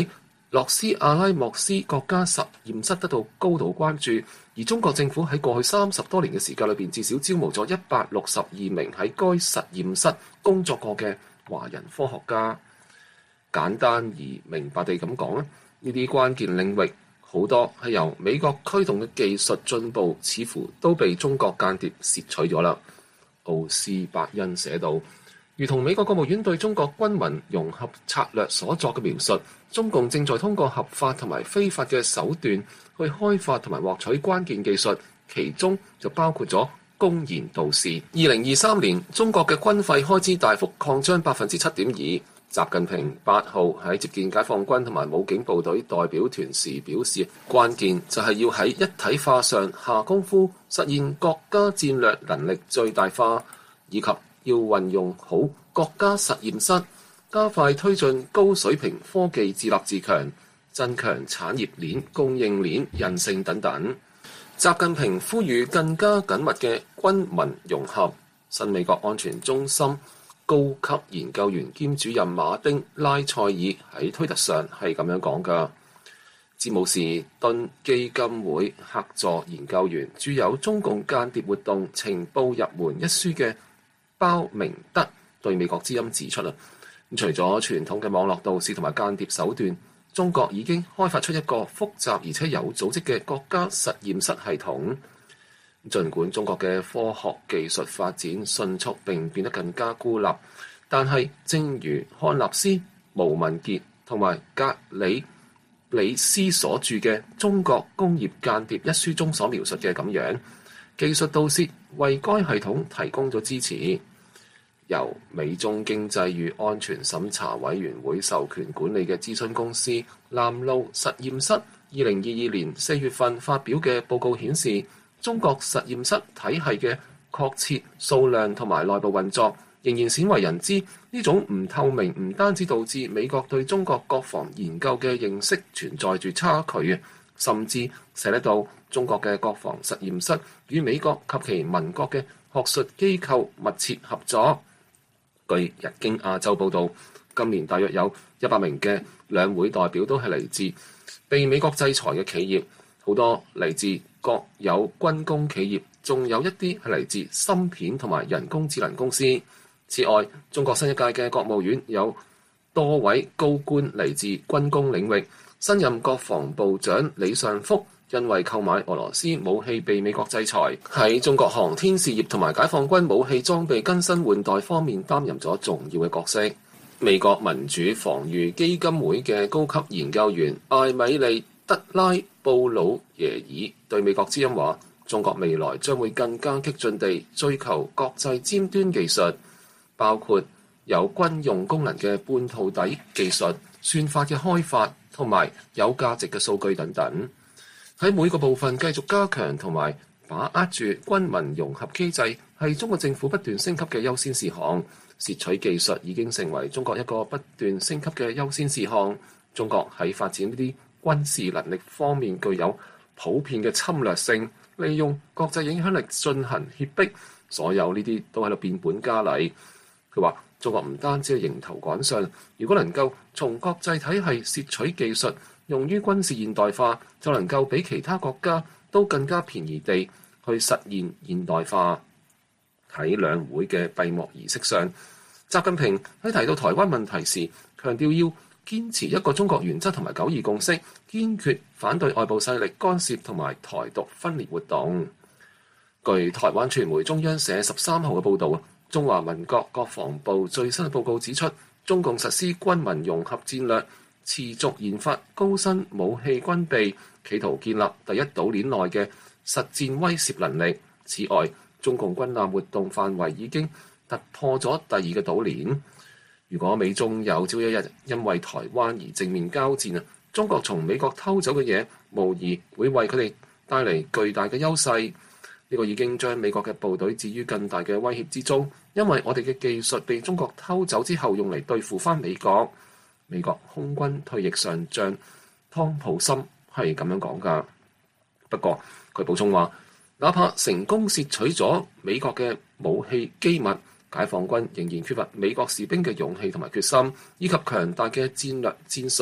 洛斯阿拉莫斯國家實驗室得到高度關注，而中國政府喺過去三十多年嘅時間裏邊，至少招募咗一百六十二名喺該實驗室工作過嘅華人科學家。簡單而明白地咁講咧，呢啲關鍵領域好多係由美國驅動嘅技術進步，似乎都被中國間諜竊取咗啦。奧斯伯恩寫道，如同美國國務院對中國軍民融合策略所作嘅描述，中共正在通過合法同埋非法嘅手段去開發同埋獲取關鍵技術，其中就包括咗公然盜竊。二零二三年，中國嘅軍費開支大幅擴張百分之七點二。習近平八號喺接見解放軍同埋武警部隊代表團時表示，關鍵就係要喺一體化上下功夫，實現國家戰略能力最大化，以及要運用好國家實驗室，加快推進高水平科技自立自強，增強產業鏈、供應鏈韌性等等。習近平呼籲更加緊密嘅軍民融合。新美國安全中心高級研究員兼主任馬丁拉塞爾喺推特上係咁樣講㗎。詹姆士敦基金會客座研究員、著有《中共間諜活動情報入門》一書嘅鮑明德對美國之音指出啦，除咗傳統嘅網絡盜竊同埋間諜手段，中國已經開發出一個複雜而且有組織嘅國家實驗室系統。儘管中國嘅科學技術發展迅速並變得更加孤立，但係正如漢納斯、毛文傑同埋格里里斯所著嘅《中國工業間諜》一書中所描述嘅咁樣，技術盜竊為該系統提供咗支持。由美中經濟與安全審查委員會授權管理嘅諮詢公司南路實驗室二零二二年四月份發表嘅報告顯示，中國實驗室體系嘅確切數量同埋內部運作仍然鮮為人知。呢種唔透明唔單止導致美國對中國國防研究嘅認識存在住差距，甚至寫得到中國嘅國防實驗室與美國及其盟國嘅學術機構密切合作。據日經亞洲報導，今年大約有一百名嘅兩會代表都係嚟自被美國制裁嘅企業，好多嚟自國有軍工企業，仲有一啲係嚟自芯片同埋人工智能公司。此外，中國新一屆嘅國務院有多位高官嚟自軍工領域。新任國防部長李尚福因為購買俄羅斯武器被美國制裁，喺中國航天事業同埋解放軍武器裝備更新換代方面擔任咗重要嘅角色。美國民主防禦基金會嘅高級研究員艾米利德拉布魯耶爾對美國之音話，中國未來將會更加激進地追求國際尖端技術，包括有軍用功能嘅半導體技術、算法嘅開發同埋有價值嘅數據等等。喺每個部分繼續加強同埋把握住軍民融合機制，係中國政府不斷升級嘅優先事項。竊取技術已經成為中國一個不斷升級嘅優先事項。中國喺發展呢啲軍事能力方面具有普遍嘅侵略性，利用國際影響力進行脅迫，所有呢啲都喺度變本加厲。佢話中國唔單止係迎頭趕上，如果能夠從國際體系竊取技術用於軍事現代化，就能夠比其他國家都更加便宜地去實現現代化。喺兩會嘅閉幕儀式上，習近平喺提到台灣問題時，強調要堅持一個中國原則同埋九二共識，堅決反對外部勢力干涉同埋台獨分裂活動。據台灣傳媒中央社十三號嘅報導，中華民國國防部最新嘅報告指出，中共實施軍民融合戰略，持續研發高新武器軍備，企圖建立第一島鏈內嘅實戰威懾能力。此外，中共軍艦活動範圍已經突破咗第二個島鏈。如果美中有朝一日因為台灣而正面交戰啊，中國從美國偷走嘅嘢，無疑會為佢哋帶嚟巨大嘅優勢。呢個已經將美國嘅部隊置於更大嘅威脅之中，因為我哋嘅技術被中國偷走之後，用嚟對付翻美國。美國空軍退役上將湯普森係咁樣講㗎。不過佢補充話，哪怕成功竊取咗美國嘅武器機密，解放軍仍然缺乏美國士兵嘅勇氣同埋決心，以及強大嘅戰略戰術，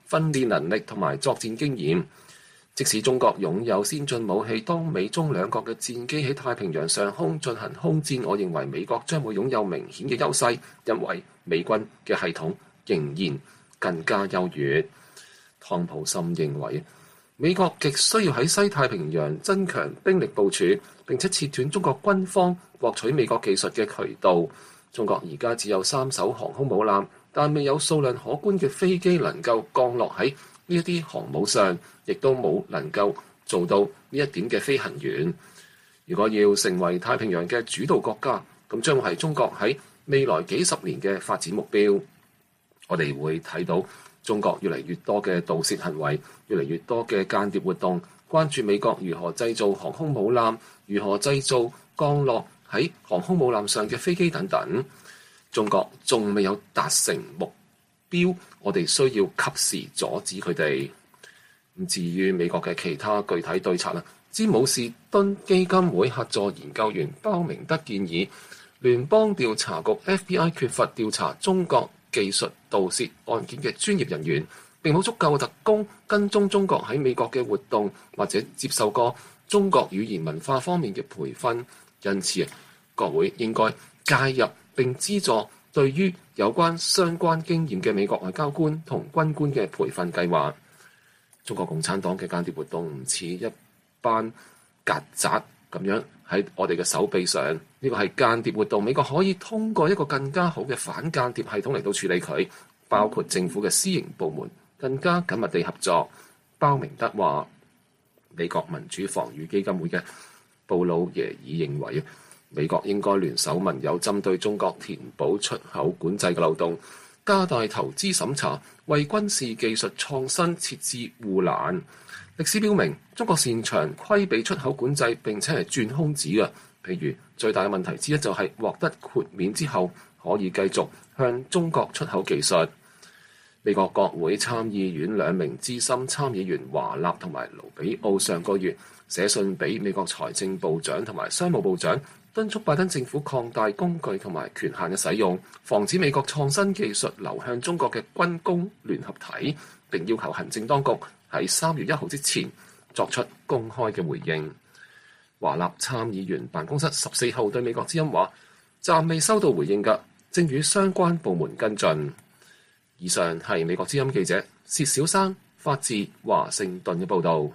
訓練能力同埋作戰經驗。即使中國擁有先進武器，當美中兩國嘅戰機喺太平洋上空進行空戰，我認為美國將會擁有明顯嘅優勢，因為美軍嘅系統仍然更加優越。湯普森認為，美國極需要喺西太平洋增強兵力部署，並且切斷中國軍方獲取美國技術嘅渠道。中國而家只有三艘航空母艦，但未有數量可觀嘅飛機能夠降落喺呢一啲航母上，亦都冇能夠做到呢一點嘅飛行員。如果要成為太平洋嘅主導國家，咁將會係中國喺未來幾十年嘅發展目標。我哋會睇到中國越嚟越多嘅盜竊行為，越嚟越多嘅間諜活動，關注美國如何製造航空母艦，如何製造降落喺航空母艦上嘅飛機等等。中國仲未有達成目標，我哋需要及時阻止佢哋。咁至於美國嘅其他具體對策啦，詹姆士敦基金會客座研究員鮑明德建議，聯邦調查局 F B I 缺乏調查中國技術盜竊案件嘅專業人員，並冇足夠嘅特工跟蹤中國喺美國嘅活動，或者接受過中國語言文化方面嘅培訓。因此啊，國會應該介入並資助對於有關相關經驗嘅美國外交官同軍官嘅培訓計劃。中國共產黨嘅間諜活動唔似一班曱甴咁樣喺我哋嘅手臂上，呢個係間諜活動。美國可以通過一個更加好嘅反間諜系統嚟到處理佢，包括政府嘅私營部門更加緊密地合作。鮑明德話，美國民主防禦基金會嘅布魯耶爾認為，美國應該聯手盟友，針對中國填補出口管制嘅漏洞，加大投資審查，為軍事技術創新設置護欄。歷史表明，中國擅長規避出口管制，並且係鑽空子嘅。譬如最大嘅問題之一就係獲得豁免之後，可以繼續向中國出口技術。美國國會參議院兩名資深參議員華納同埋盧比奧上個月寫信俾美國財政部長同埋商務部長，敦促拜登政府擴大工具同埋權限嘅使用，防止美國創新技術流向中國嘅軍工聯合體，並要求行政當局喺三月一號之前作出公開嘅回應。華納參議員辦公室十四號對美國之音話，暫未收到回應㗎，正與相關部門跟進。以上係美國之音記者薛小山發自華盛頓嘅報導。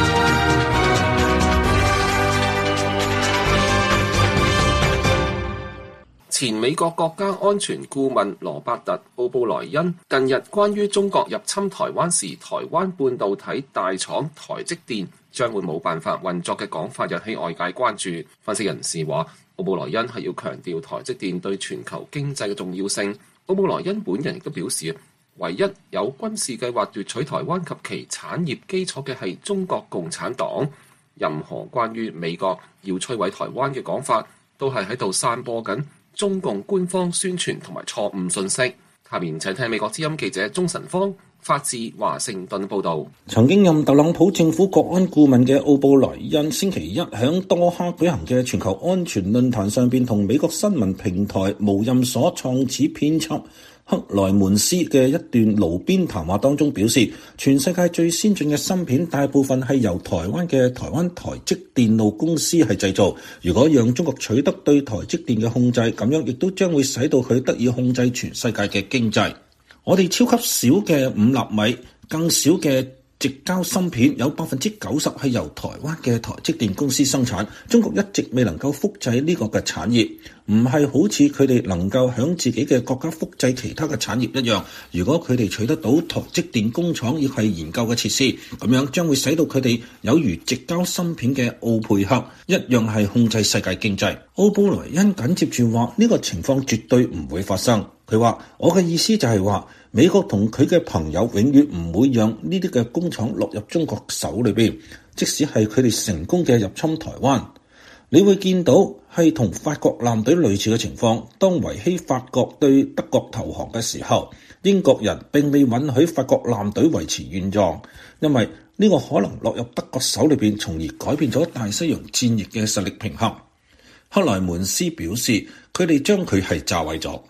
前美國國家安全顧問羅伯特·奧布萊恩近日關於中國入侵台灣時，台灣半導體大廠台積電將會冇辦法運作嘅講法，引起外界關注。分析人士話，奧布萊恩係要強調台積電對全球經濟嘅重要性。奧布萊恩本人亦都表示，唯一有軍事計劃奪取台灣及其產業基礎嘅係中國共產黨。任何關於美國要摧毀台灣嘅講法，都係喺度散播緊中共官方宣傳同埋錯誤信息。下面請聽美國之音記者鍾晨芳發自華盛頓報導。 曾經任特朗普政府國安顧問嘅奧布萊恩星期一響多哈舉行嘅全球安全論壇上邊，同美國新聞平台無任所創始編輯克萊門斯嘅一段爐邊談話當中表示，全世界最先進嘅芯片大部分係由台灣嘅台灣台積電路公司係製造。如果讓中國取得對台積電嘅控制，咁樣亦都將會使到佢得以控制全世界嘅經濟。我哋超級小嘅五納米，更小嘅直交芯片有百分之九十係由台灣嘅台積電公司生產。中國一直未能夠複製呢個嘅產業，唔係好似佢哋能夠響自己嘅國家複製其他嘅產業一樣。如果佢哋取得到台積電工廠亦係研究嘅設施，咁樣將會使到佢哋有如直交芯片嘅奧佩克一樣係控制世界經濟。奧布萊恩緊接住話，呢個情況絕對唔會發生。佢話，我嘅意思就係話，美國同佢嘅朋友永遠唔會讓呢啲嘅工廠落入中國手裏邊，即使係佢哋成功嘅入侵台灣。你會見到係同法國艦隊類似嘅情況。當維希法國對德國投降嘅時候，英國人並未允許法國艦隊維持現狀，因為呢個可能落入德國手裏邊，從而改變咗大西洋戰役嘅實力平衡。克萊門斯表示，佢哋將佢係炸毀咗。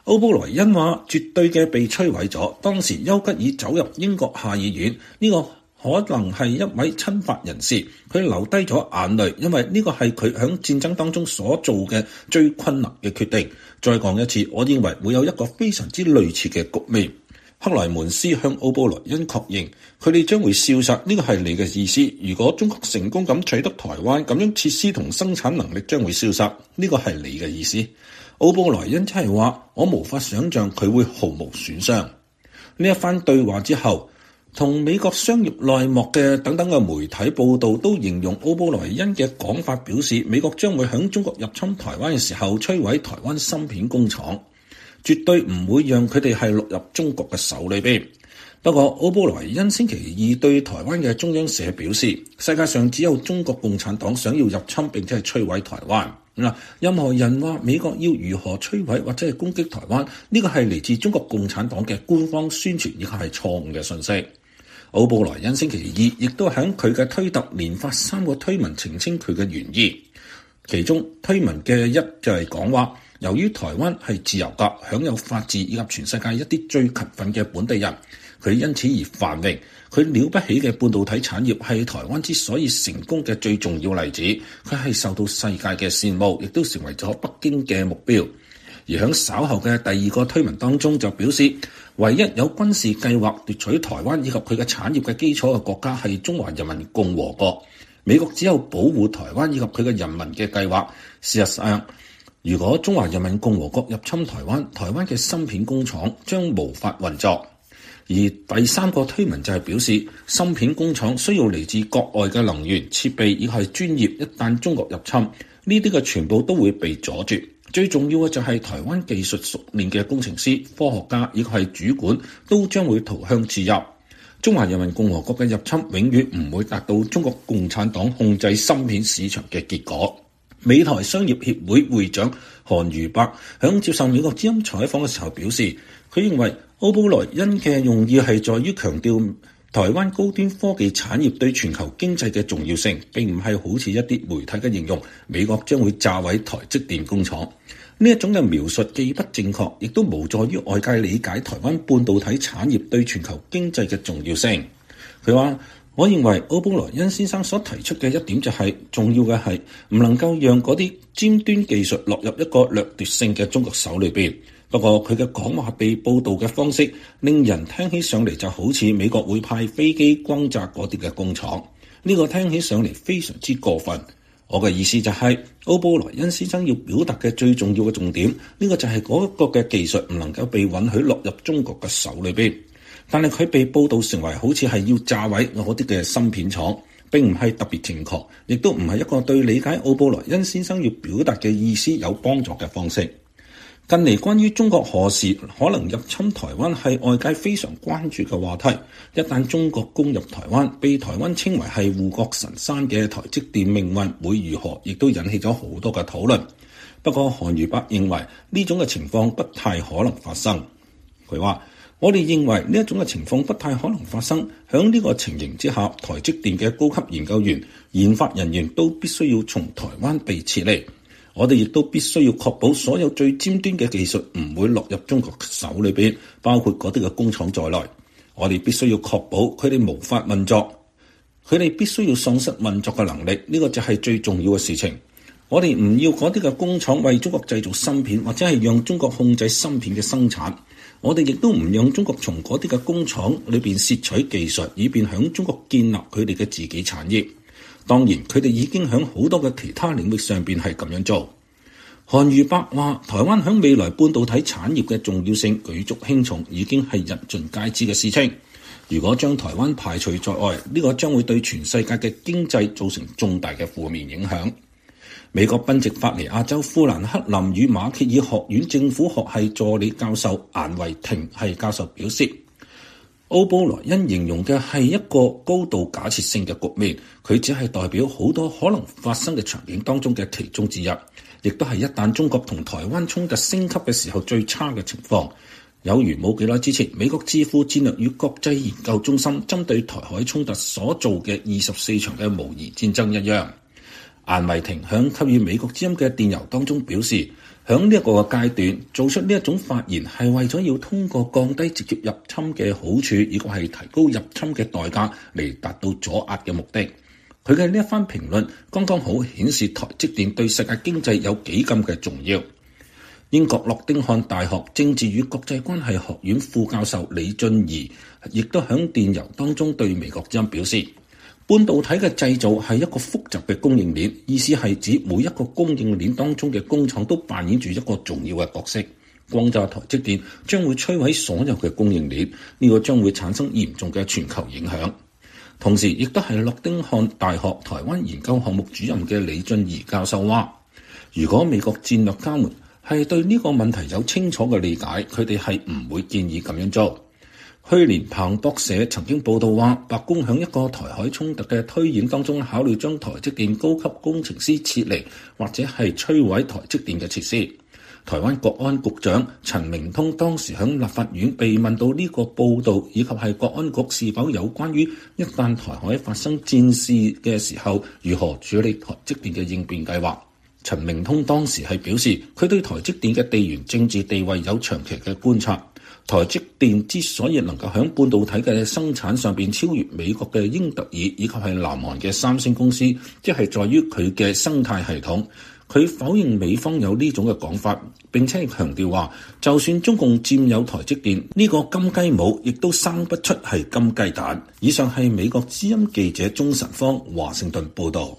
奧布萊恩話絕對嘅被摧毀咗。當時丘吉爾走入英國下議院，呢、這個可能係一位親法人士，佢流低咗眼淚，因為呢個係佢喺戰爭當中所做嘅最困難嘅決定。再講一次，我認為會有一個非常之類似嘅局面。克萊門斯向奧布萊恩確認，佢哋將會消失，呢個係你嘅意思。如果中國成功咁取得台灣，咁樣設施同生產能力將會消失，呢個係你嘅意思。奧布萊恩真係話，我無法想象佢會毫無損傷。呢一番對話之後，同美國商業內幕嘅等等嘅媒體報道都形容奧布萊恩嘅講法，表示美國將會響中國入侵台灣嘅時候摧毀台灣芯片工廠，絕對唔會讓佢哋係落入中國嘅手裏邊。不過奧布萊恩星期二對台灣嘅中央社表示，世界上只有中國共產黨想要入侵並且係摧毀台灣。嗱，任何人話美國要如何摧毀或者係攻擊台灣，呢個係嚟自中國共產黨嘅官方宣傳，亦係錯誤嘅信息。奧布萊恩星期二亦都喺佢嘅推特連發三個推文澄清佢嘅原意，其中推文嘅一就係講話，由於台灣係自由國，享有法治以及全世界一啲最勤奮嘅本地人，佢因此而繁榮。佢了不起嘅半導體產業係台灣之所以成功嘅最重要例子，佢係受到世界嘅羨慕，亦都成為咗北京嘅目標。而喺稍後嘅第二個推文當中就表示，唯一有軍事計劃奪取台灣以及佢嘅產業嘅基礎嘅國家係中華人民共和國。美國只有保護台灣以及佢嘅人民嘅計劃。事實上，如果中華人民共和國入侵台灣，台灣嘅芯片工廠將無法運作。而第三個推文就係表示，芯片工廠需要嚟自國外嘅能源設備以及係專業，一旦中國入侵，呢啲嘅全部都會被阻絕。最重要嘅就係台灣技術熟練嘅工程師、科學家以及係主管都將會逃向自由。中華人民共和國嘅入侵永遠唔會達到中國共產黨控制芯片市場嘅結果。美台商業協會會長韓如伯響接受美國之音採訪嘅時候表示，佢認為奧布萊恩嘅用意係在於強調台灣高端科技產業對全球經濟嘅重要性，並唔係好似一啲媒體嘅形容，美國將會炸毀台積電工廠。呢一種嘅描述既不正確，亦都無助於外界理解台灣半導體產業對全球經濟嘅重要性。佢話，我認為奧布萊恩先生所提出嘅一點就係、是、重要嘅係唔能夠讓嗰啲尖端技術落入一個掠奪性嘅中國手裏邊。不過佢嘅講話被報導嘅方式令人聽起上嚟就好似美國會派飛機轟炸嗰啲嘅工廠，呢、這個聽起上嚟非常之過分。我嘅意思就係、是、奧布萊恩先生要表達嘅最重要嘅重點，呢、這個就係嗰個嘅技術唔能夠被允許落入中國嘅手裏邊。但係佢被報導成為好似係要炸毀嗰啲嘅芯片廠，並唔係特別正確，亦都唔係一個對理解奧布萊恩先生要表達嘅意思有幫助嘅方式。近嚟關於中國何時可能入侵台灣係外界非常關注嘅話題。一旦中國攻入台灣，被台灣稱為係護國神山嘅台積電命運會如何，亦都引起咗好多嘅討論。不過韓如伯認為呢種嘅情況不太可能發生。佢話，我哋認為呢一種嘅情況不太可能發生。響呢個情形之下，台積電嘅高級研究員、研發人員都必須要從台灣被撤離。我哋亦都必須要確保所有最尖端嘅技術唔會落入中國手裏邊，包括嗰啲嘅工廠在內。我哋必須要確保佢哋無法運作，佢哋必須要喪失運作嘅能力。呢個就係最重要嘅事情。我哋唔要嗰啲嘅工廠為中國製造芯片，或者係讓中國控制芯片嘅生產。我哋亦都唔讓中國從嗰啲嘅工廠裏邊竊取技術，以便響中國建立佢哋嘅自己產業。當然，佢哋已經喺好多嘅其他領域上邊係咁樣做。韓如伯話，台灣喺未來半導體產業嘅重要性舉足輕重，已經係人盡皆知嘅事情。如果將台灣排除在外，呢個將會對全世界嘅經濟造成重大嘅負面影響。美國賓夕法尼亞州富蘭克林與馬歇爾學院政府學系助理教授顏維廷係教授表示，奧布萊恩形容嘅係一個高度假設性嘅局面，佢只係代表好多可能發生嘅場景當中嘅其中之一，亦都係一旦中國同台灣衝突升級嘅時候最差嘅情況。有如冇幾耐之前，美國智庫戰略與國際研究中心針對台海衝突所做嘅二十四場嘅模擬戰爭一樣。 顏維廷響給予美國之音嘅電郵當中表示，響呢一個階段做出呢一種發言係為咗要通過降低直接入侵嘅好處，以及係提高入侵嘅代價嚟達到阻壓嘅目的。佢嘅呢一番評論剛剛好顯示台積電對世界經濟有幾咁嘅重要。英國諾丁漢大學政治與國際關係學院副教授李俊儀亦都響電郵當中對美國之音表示，半導體嘅製造係一個複雜嘅供應鏈，意思係指每一個供應鏈當中嘅工廠都扮演住一個重要嘅角色。轟炸台積電將會摧毀所有嘅供應鏈，呢個將會產生嚴重嘅全球影響。同時，亦都係諾丁漢大學台灣研究項目主任嘅李俊儀教授話，如果美國戰略家們係對呢個問題有清楚嘅理解，佢哋係唔會建議咁樣做。去年彭博社曾經報道話，白宮響一個台海衝突嘅推演當中，考慮將台積電高級工程師撤離，或者係摧毀台積電嘅設施。台灣國安局長陳明通當時響立法院被問到呢個報導以及係國安局是否有關於一旦台海發生戰事嘅時候如何處理台積電嘅應變計劃。陳明通當時係表示，佢對台積電嘅地緣政治地位有長期嘅觀察。台積電之所以能夠響半導體嘅生產上邊超越美國嘅英特爾以及係南韓嘅三星公司，即係在於佢嘅生態系統。佢否認美方有呢種嘅講法，並且強調話，就算中共佔有台積電，呢、這個金雞母亦都生不出係金雞蛋。以上係美國之音記者鍾晨芳華盛頓報導。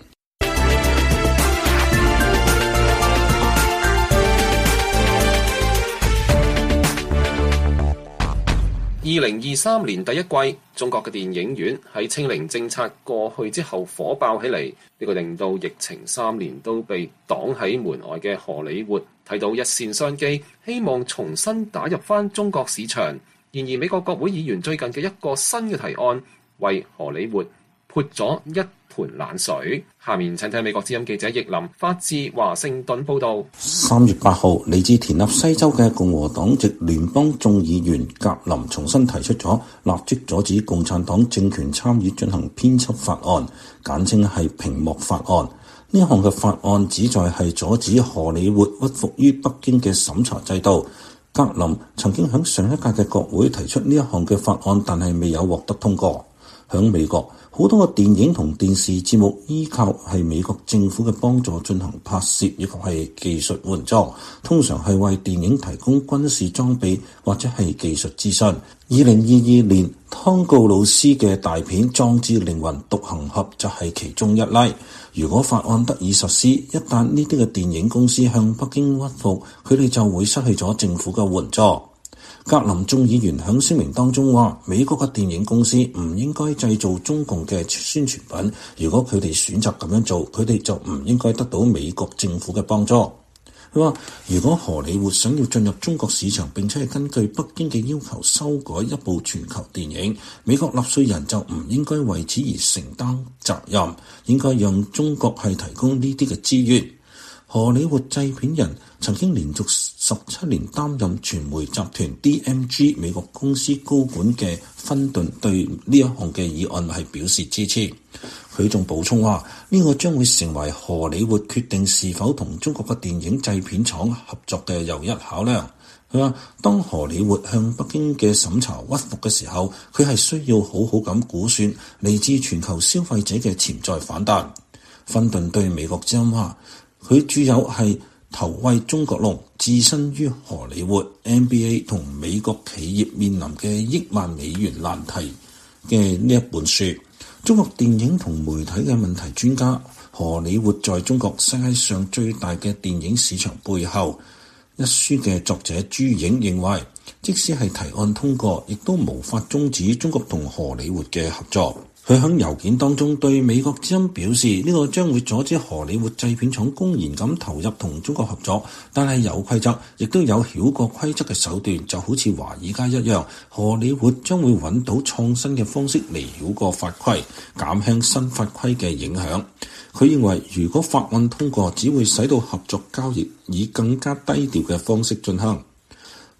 二零二三年第一季，中國嘅電影院喺清零政策過去之後火爆起嚟，呢個令到疫情三年都被擋喺門外嘅荷里活睇到一線商機，希望重新打入翻中國市場。然而美國國會議員最近嘅一個新嘅提案，為荷里活潑咗一盆冷水。下面請聽美國之音記者易林發自華盛頓報道。 三月八號，嚟自田納西州嘅共和黨籍聯邦眾議員格林重新提出咗立即阻止共產黨政權參與進行編輯法案，簡稱係屏幕法案。呢項嘅法案旨在係阻止荷里活屈服於北京嘅審查制度。格林曾經喺上一屆嘅國會提出呢一項嘅法案，但係未有獲得通過。喺美國，好多個電影同電視節目依靠係美國政府嘅幫助進行拍攝以及係技術援助，通常係為電影提供軍事裝備或者係技術諮詢。二零二二年，湯告魯斯嘅大片《壯志凌雲獨行俠》就係其中一例。如果法案得以實施，一旦呢啲嘅電影公司向北京屈服，佢哋就會失去咗政府嘅援助。格林眾議員喺聲明當中話，美國嘅電影公司唔應該製造中共嘅宣傳品，如果佢哋選擇咁樣做，佢哋就唔應該得到美國政府嘅幫助。佢話，如果荷里活想要進入中國市場，並且係根據北京嘅要求修改一部全球電影，美國納稅人就唔應該為此而承擔責任，應該讓中國係提供呢啲嘅資源。荷里活製片人曾經連續十七年擔任傳媒集團 D M G 美國公司高管嘅芬頓對呢一項嘅議案係表示支持。佢仲補充話，呢個將會成為荷里活決定是否同中國嘅電影製片廠合作嘅又一考量。佢話，當荷里活向北京嘅審查屈服嘅時候，佢係需要好好咁估算嚟自全球消費者嘅潛在反彈。芬頓對美國之音話，佢著有係投喂中國龍，置身於荷里活、N B A 同美國企業面臨嘅億萬美元難題嘅呢一本書。中國電影同媒體嘅問題專家，荷里活在中國世界上最大嘅電影市場背後一書嘅作者朱影認為，即使係提案通過，亦都無法終止中國同荷里活嘅合作。佢喺郵件當中對美國之音表示，呢個將會阻止荷里活製片廠公然咁投入同中國合作，但係有規則，亦都有繞過規則嘅手段，就好似華爾街一樣，荷里活將會揾到創新嘅方式嚟繞過法規，減輕新法規嘅影響。佢認為，如果法案通過，只會使到合作交易以更加低調嘅方式進行。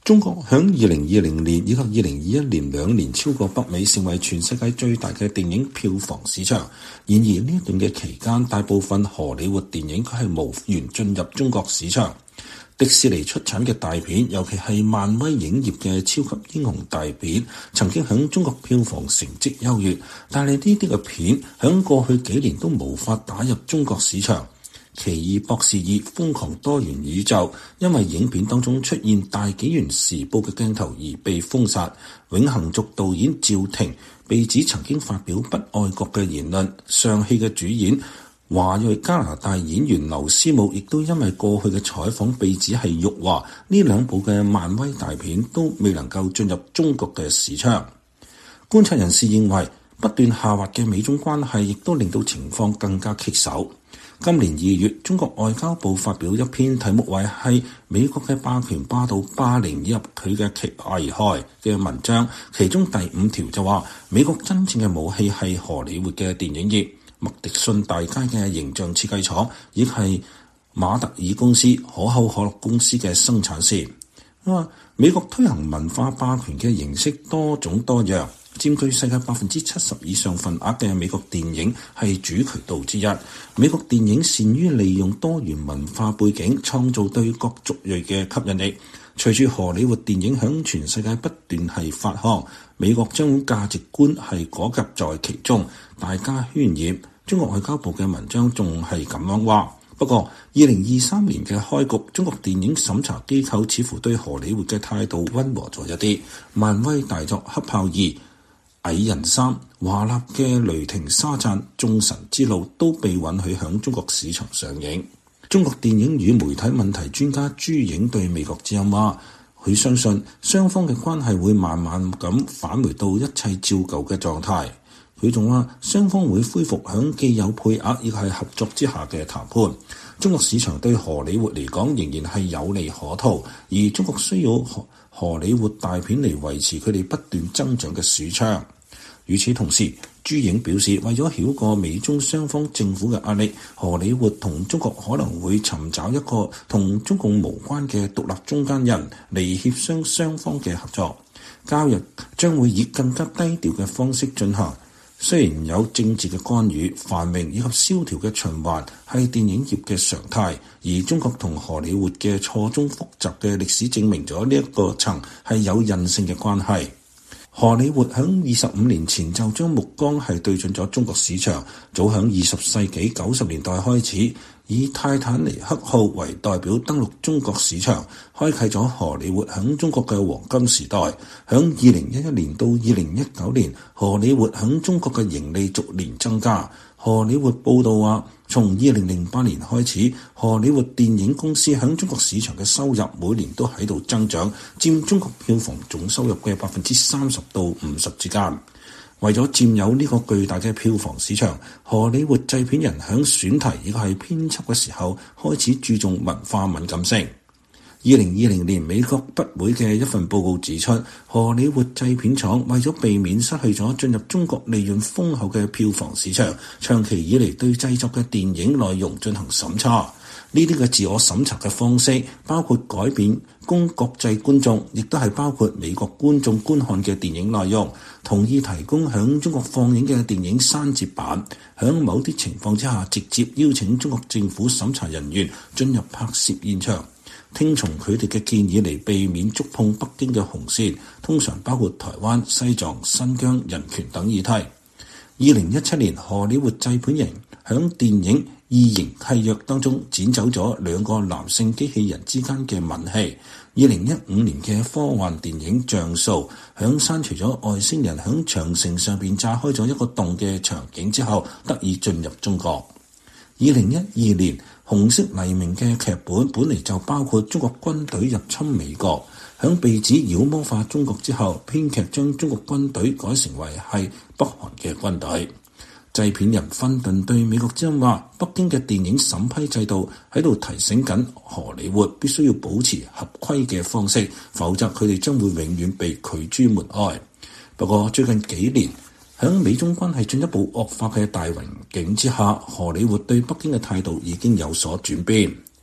中國響二零二零年以及二零二一年兩年超過北美，成為全世界最大嘅電影票房市場。然而呢一段嘅期間，大部分荷里活電影佢係無緣進入中國市場。迪士尼出產嘅大片，尤其係漫威影業嘅超級英雄大片，曾經響中國票房成績優越，但係呢啲嘅片響過去幾年都無法打入中國市場。奇異博士二瘋狂多元宇宙因為影片當中出現大紀元時報嘅鏡頭而被封殺。永恆族導演趙婷被指曾經發表不愛國嘅言論。上戲嘅主演華裔加拿大演員劉思慕亦都因為過去嘅採訪被指係辱華。呢兩部嘅漫威大片都未能夠進入中國嘅市場。觀察人士認為，不斷下滑嘅美中關係亦都令到情況更加棘手。今年二月，中國外交部發表一篇題目為係美國嘅霸權霸道霸凌以及佢嘅其危害嘅文章，其中第五條就話美國真正嘅武器係荷里活嘅電影業、麥迪遜大街嘅形象設計廠，亦係馬特爾公司、可口可樂公司嘅生產線。因為美國推行文化霸權嘅形式多種多樣，佔據世界百分之七十以上份額嘅美國電影係主渠道之一。美國電影善於利用多元文化背景，創造對各族裔嘅吸引力。隨住荷里活電影響全世界不斷係發酵，美國將價值觀係裹挾在其中，大家渲染。中國外交部嘅文章仲係咁樣話。不過，二零二三年嘅開局，中國電影審查機構似乎對荷里活嘅態度溫和咗一啲。漫威大作《黑豹二》、蟻人三、華納嘅雷霆沙贊、眾神之路都被允許響中國市場上映。中國電影與媒體問題專家朱影對美國之音話，佢相信雙方嘅關係會慢慢咁返回到一切照舊嘅狀態。佢仲話雙方會恢復響既有配額亦係合作之下嘅談判。中國市場對荷里活嚟講仍然係有利可圖，而中國需要荷荷里活大片嚟維持佢哋不斷增長嘅市場。與此同時，朱影表示，為咗繞過美中雙方政府嘅壓力，荷里活同中國可能會尋找一個同中共無關嘅獨立中間人嚟協商雙方嘅合作。交易將會以更加低調嘅方式進行。雖然有政治嘅干預、繁榮以及蕭條嘅循環係電影業嘅常態，而中國同荷里活嘅錯綜複雜嘅歷史證明咗呢一個層係有韌性嘅關係。荷里活響二十五年前就將目光係對準咗中國市場，早響二十世紀九十年代開始，以泰坦尼克號為代表登陸中國市場，開啟咗荷里活響中國嘅黃金時代。響二零一一年到二零一九年，荷里活響中國嘅盈利逐年增加。荷里活報道話，從二零零八年開始，荷里活電影公司響中國市場嘅收入每年都喺度增長，佔中國票房總收入嘅百分之三十到五十之間。為咗佔有呢個巨大嘅票房市場，荷里活製片人響選題亦係編輯嘅時候開始注重文化敏感性。二零二零年美國筆會嘅一份報告指出，荷里活製片廠為咗避免失去咗進入中國利潤豐厚嘅票房市場，長期以嚟對製作嘅電影內容進行審查。呢啲嘅自我審查嘅方式包括改變供國際觀眾，亦都係包括美國觀眾觀看嘅電影內容，同意提供響中國放映嘅電影刪節版，響某啲情況之下直接邀請中國政府審查人員進入拍攝現場，聽從佢哋嘅建議嚟避免觸碰北京嘅紅線，通常包括台灣、西藏、新疆人權等議題。二零一七年，荷里活製片人響電影異形契約當中剪走咗兩個男性機器人之間嘅吻戲。二零一五年嘅科幻電影《像素》響刪除咗外星人響長城上邊炸開咗一個洞嘅場景之後，得以進入中國。二零一二年，紅色黎明嘅劇本本嚟就包括中國軍隊入侵美國，響被指妖魔化中國之後，編劇將中國軍隊改成為係北韓嘅軍隊。製片人芬頓對美國之音話，北京嘅電影審批制度喺度提醒緊荷里活必須要保持合規嘅方式，否則佢哋將會永遠被拒諸門外。不過最近幾年，喺美中關係進一步惡化嘅大環境之下，荷里活對北京嘅態度已經有所轉變。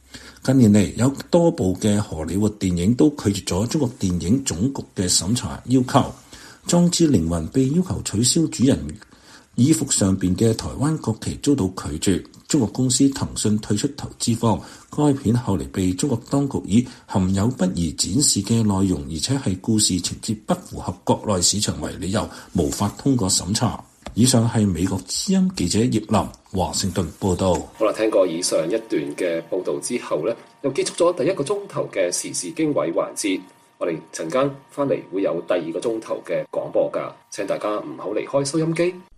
近年嚟有多部嘅荷里活電影都拒絕咗中國電影總局嘅審查要求，《壯志凌雲》被要求取消主人衣服上邊嘅台灣國旗遭到拒絕，中國公司騰訊退出投資方。該片後嚟被中國當局以含有不宜展示嘅內容，而且係故事情節不符合國內市場為理由，無法通過審查。以上係美國之音記者葉林華盛頓報道。 好啦，聽過以上一段嘅報道之後呢，又結束咗第一個鐘頭嘅時事經緯環節。我哋陣間翻嚟會有第二個鐘頭嘅廣播㗎，請大家唔好離開收音機。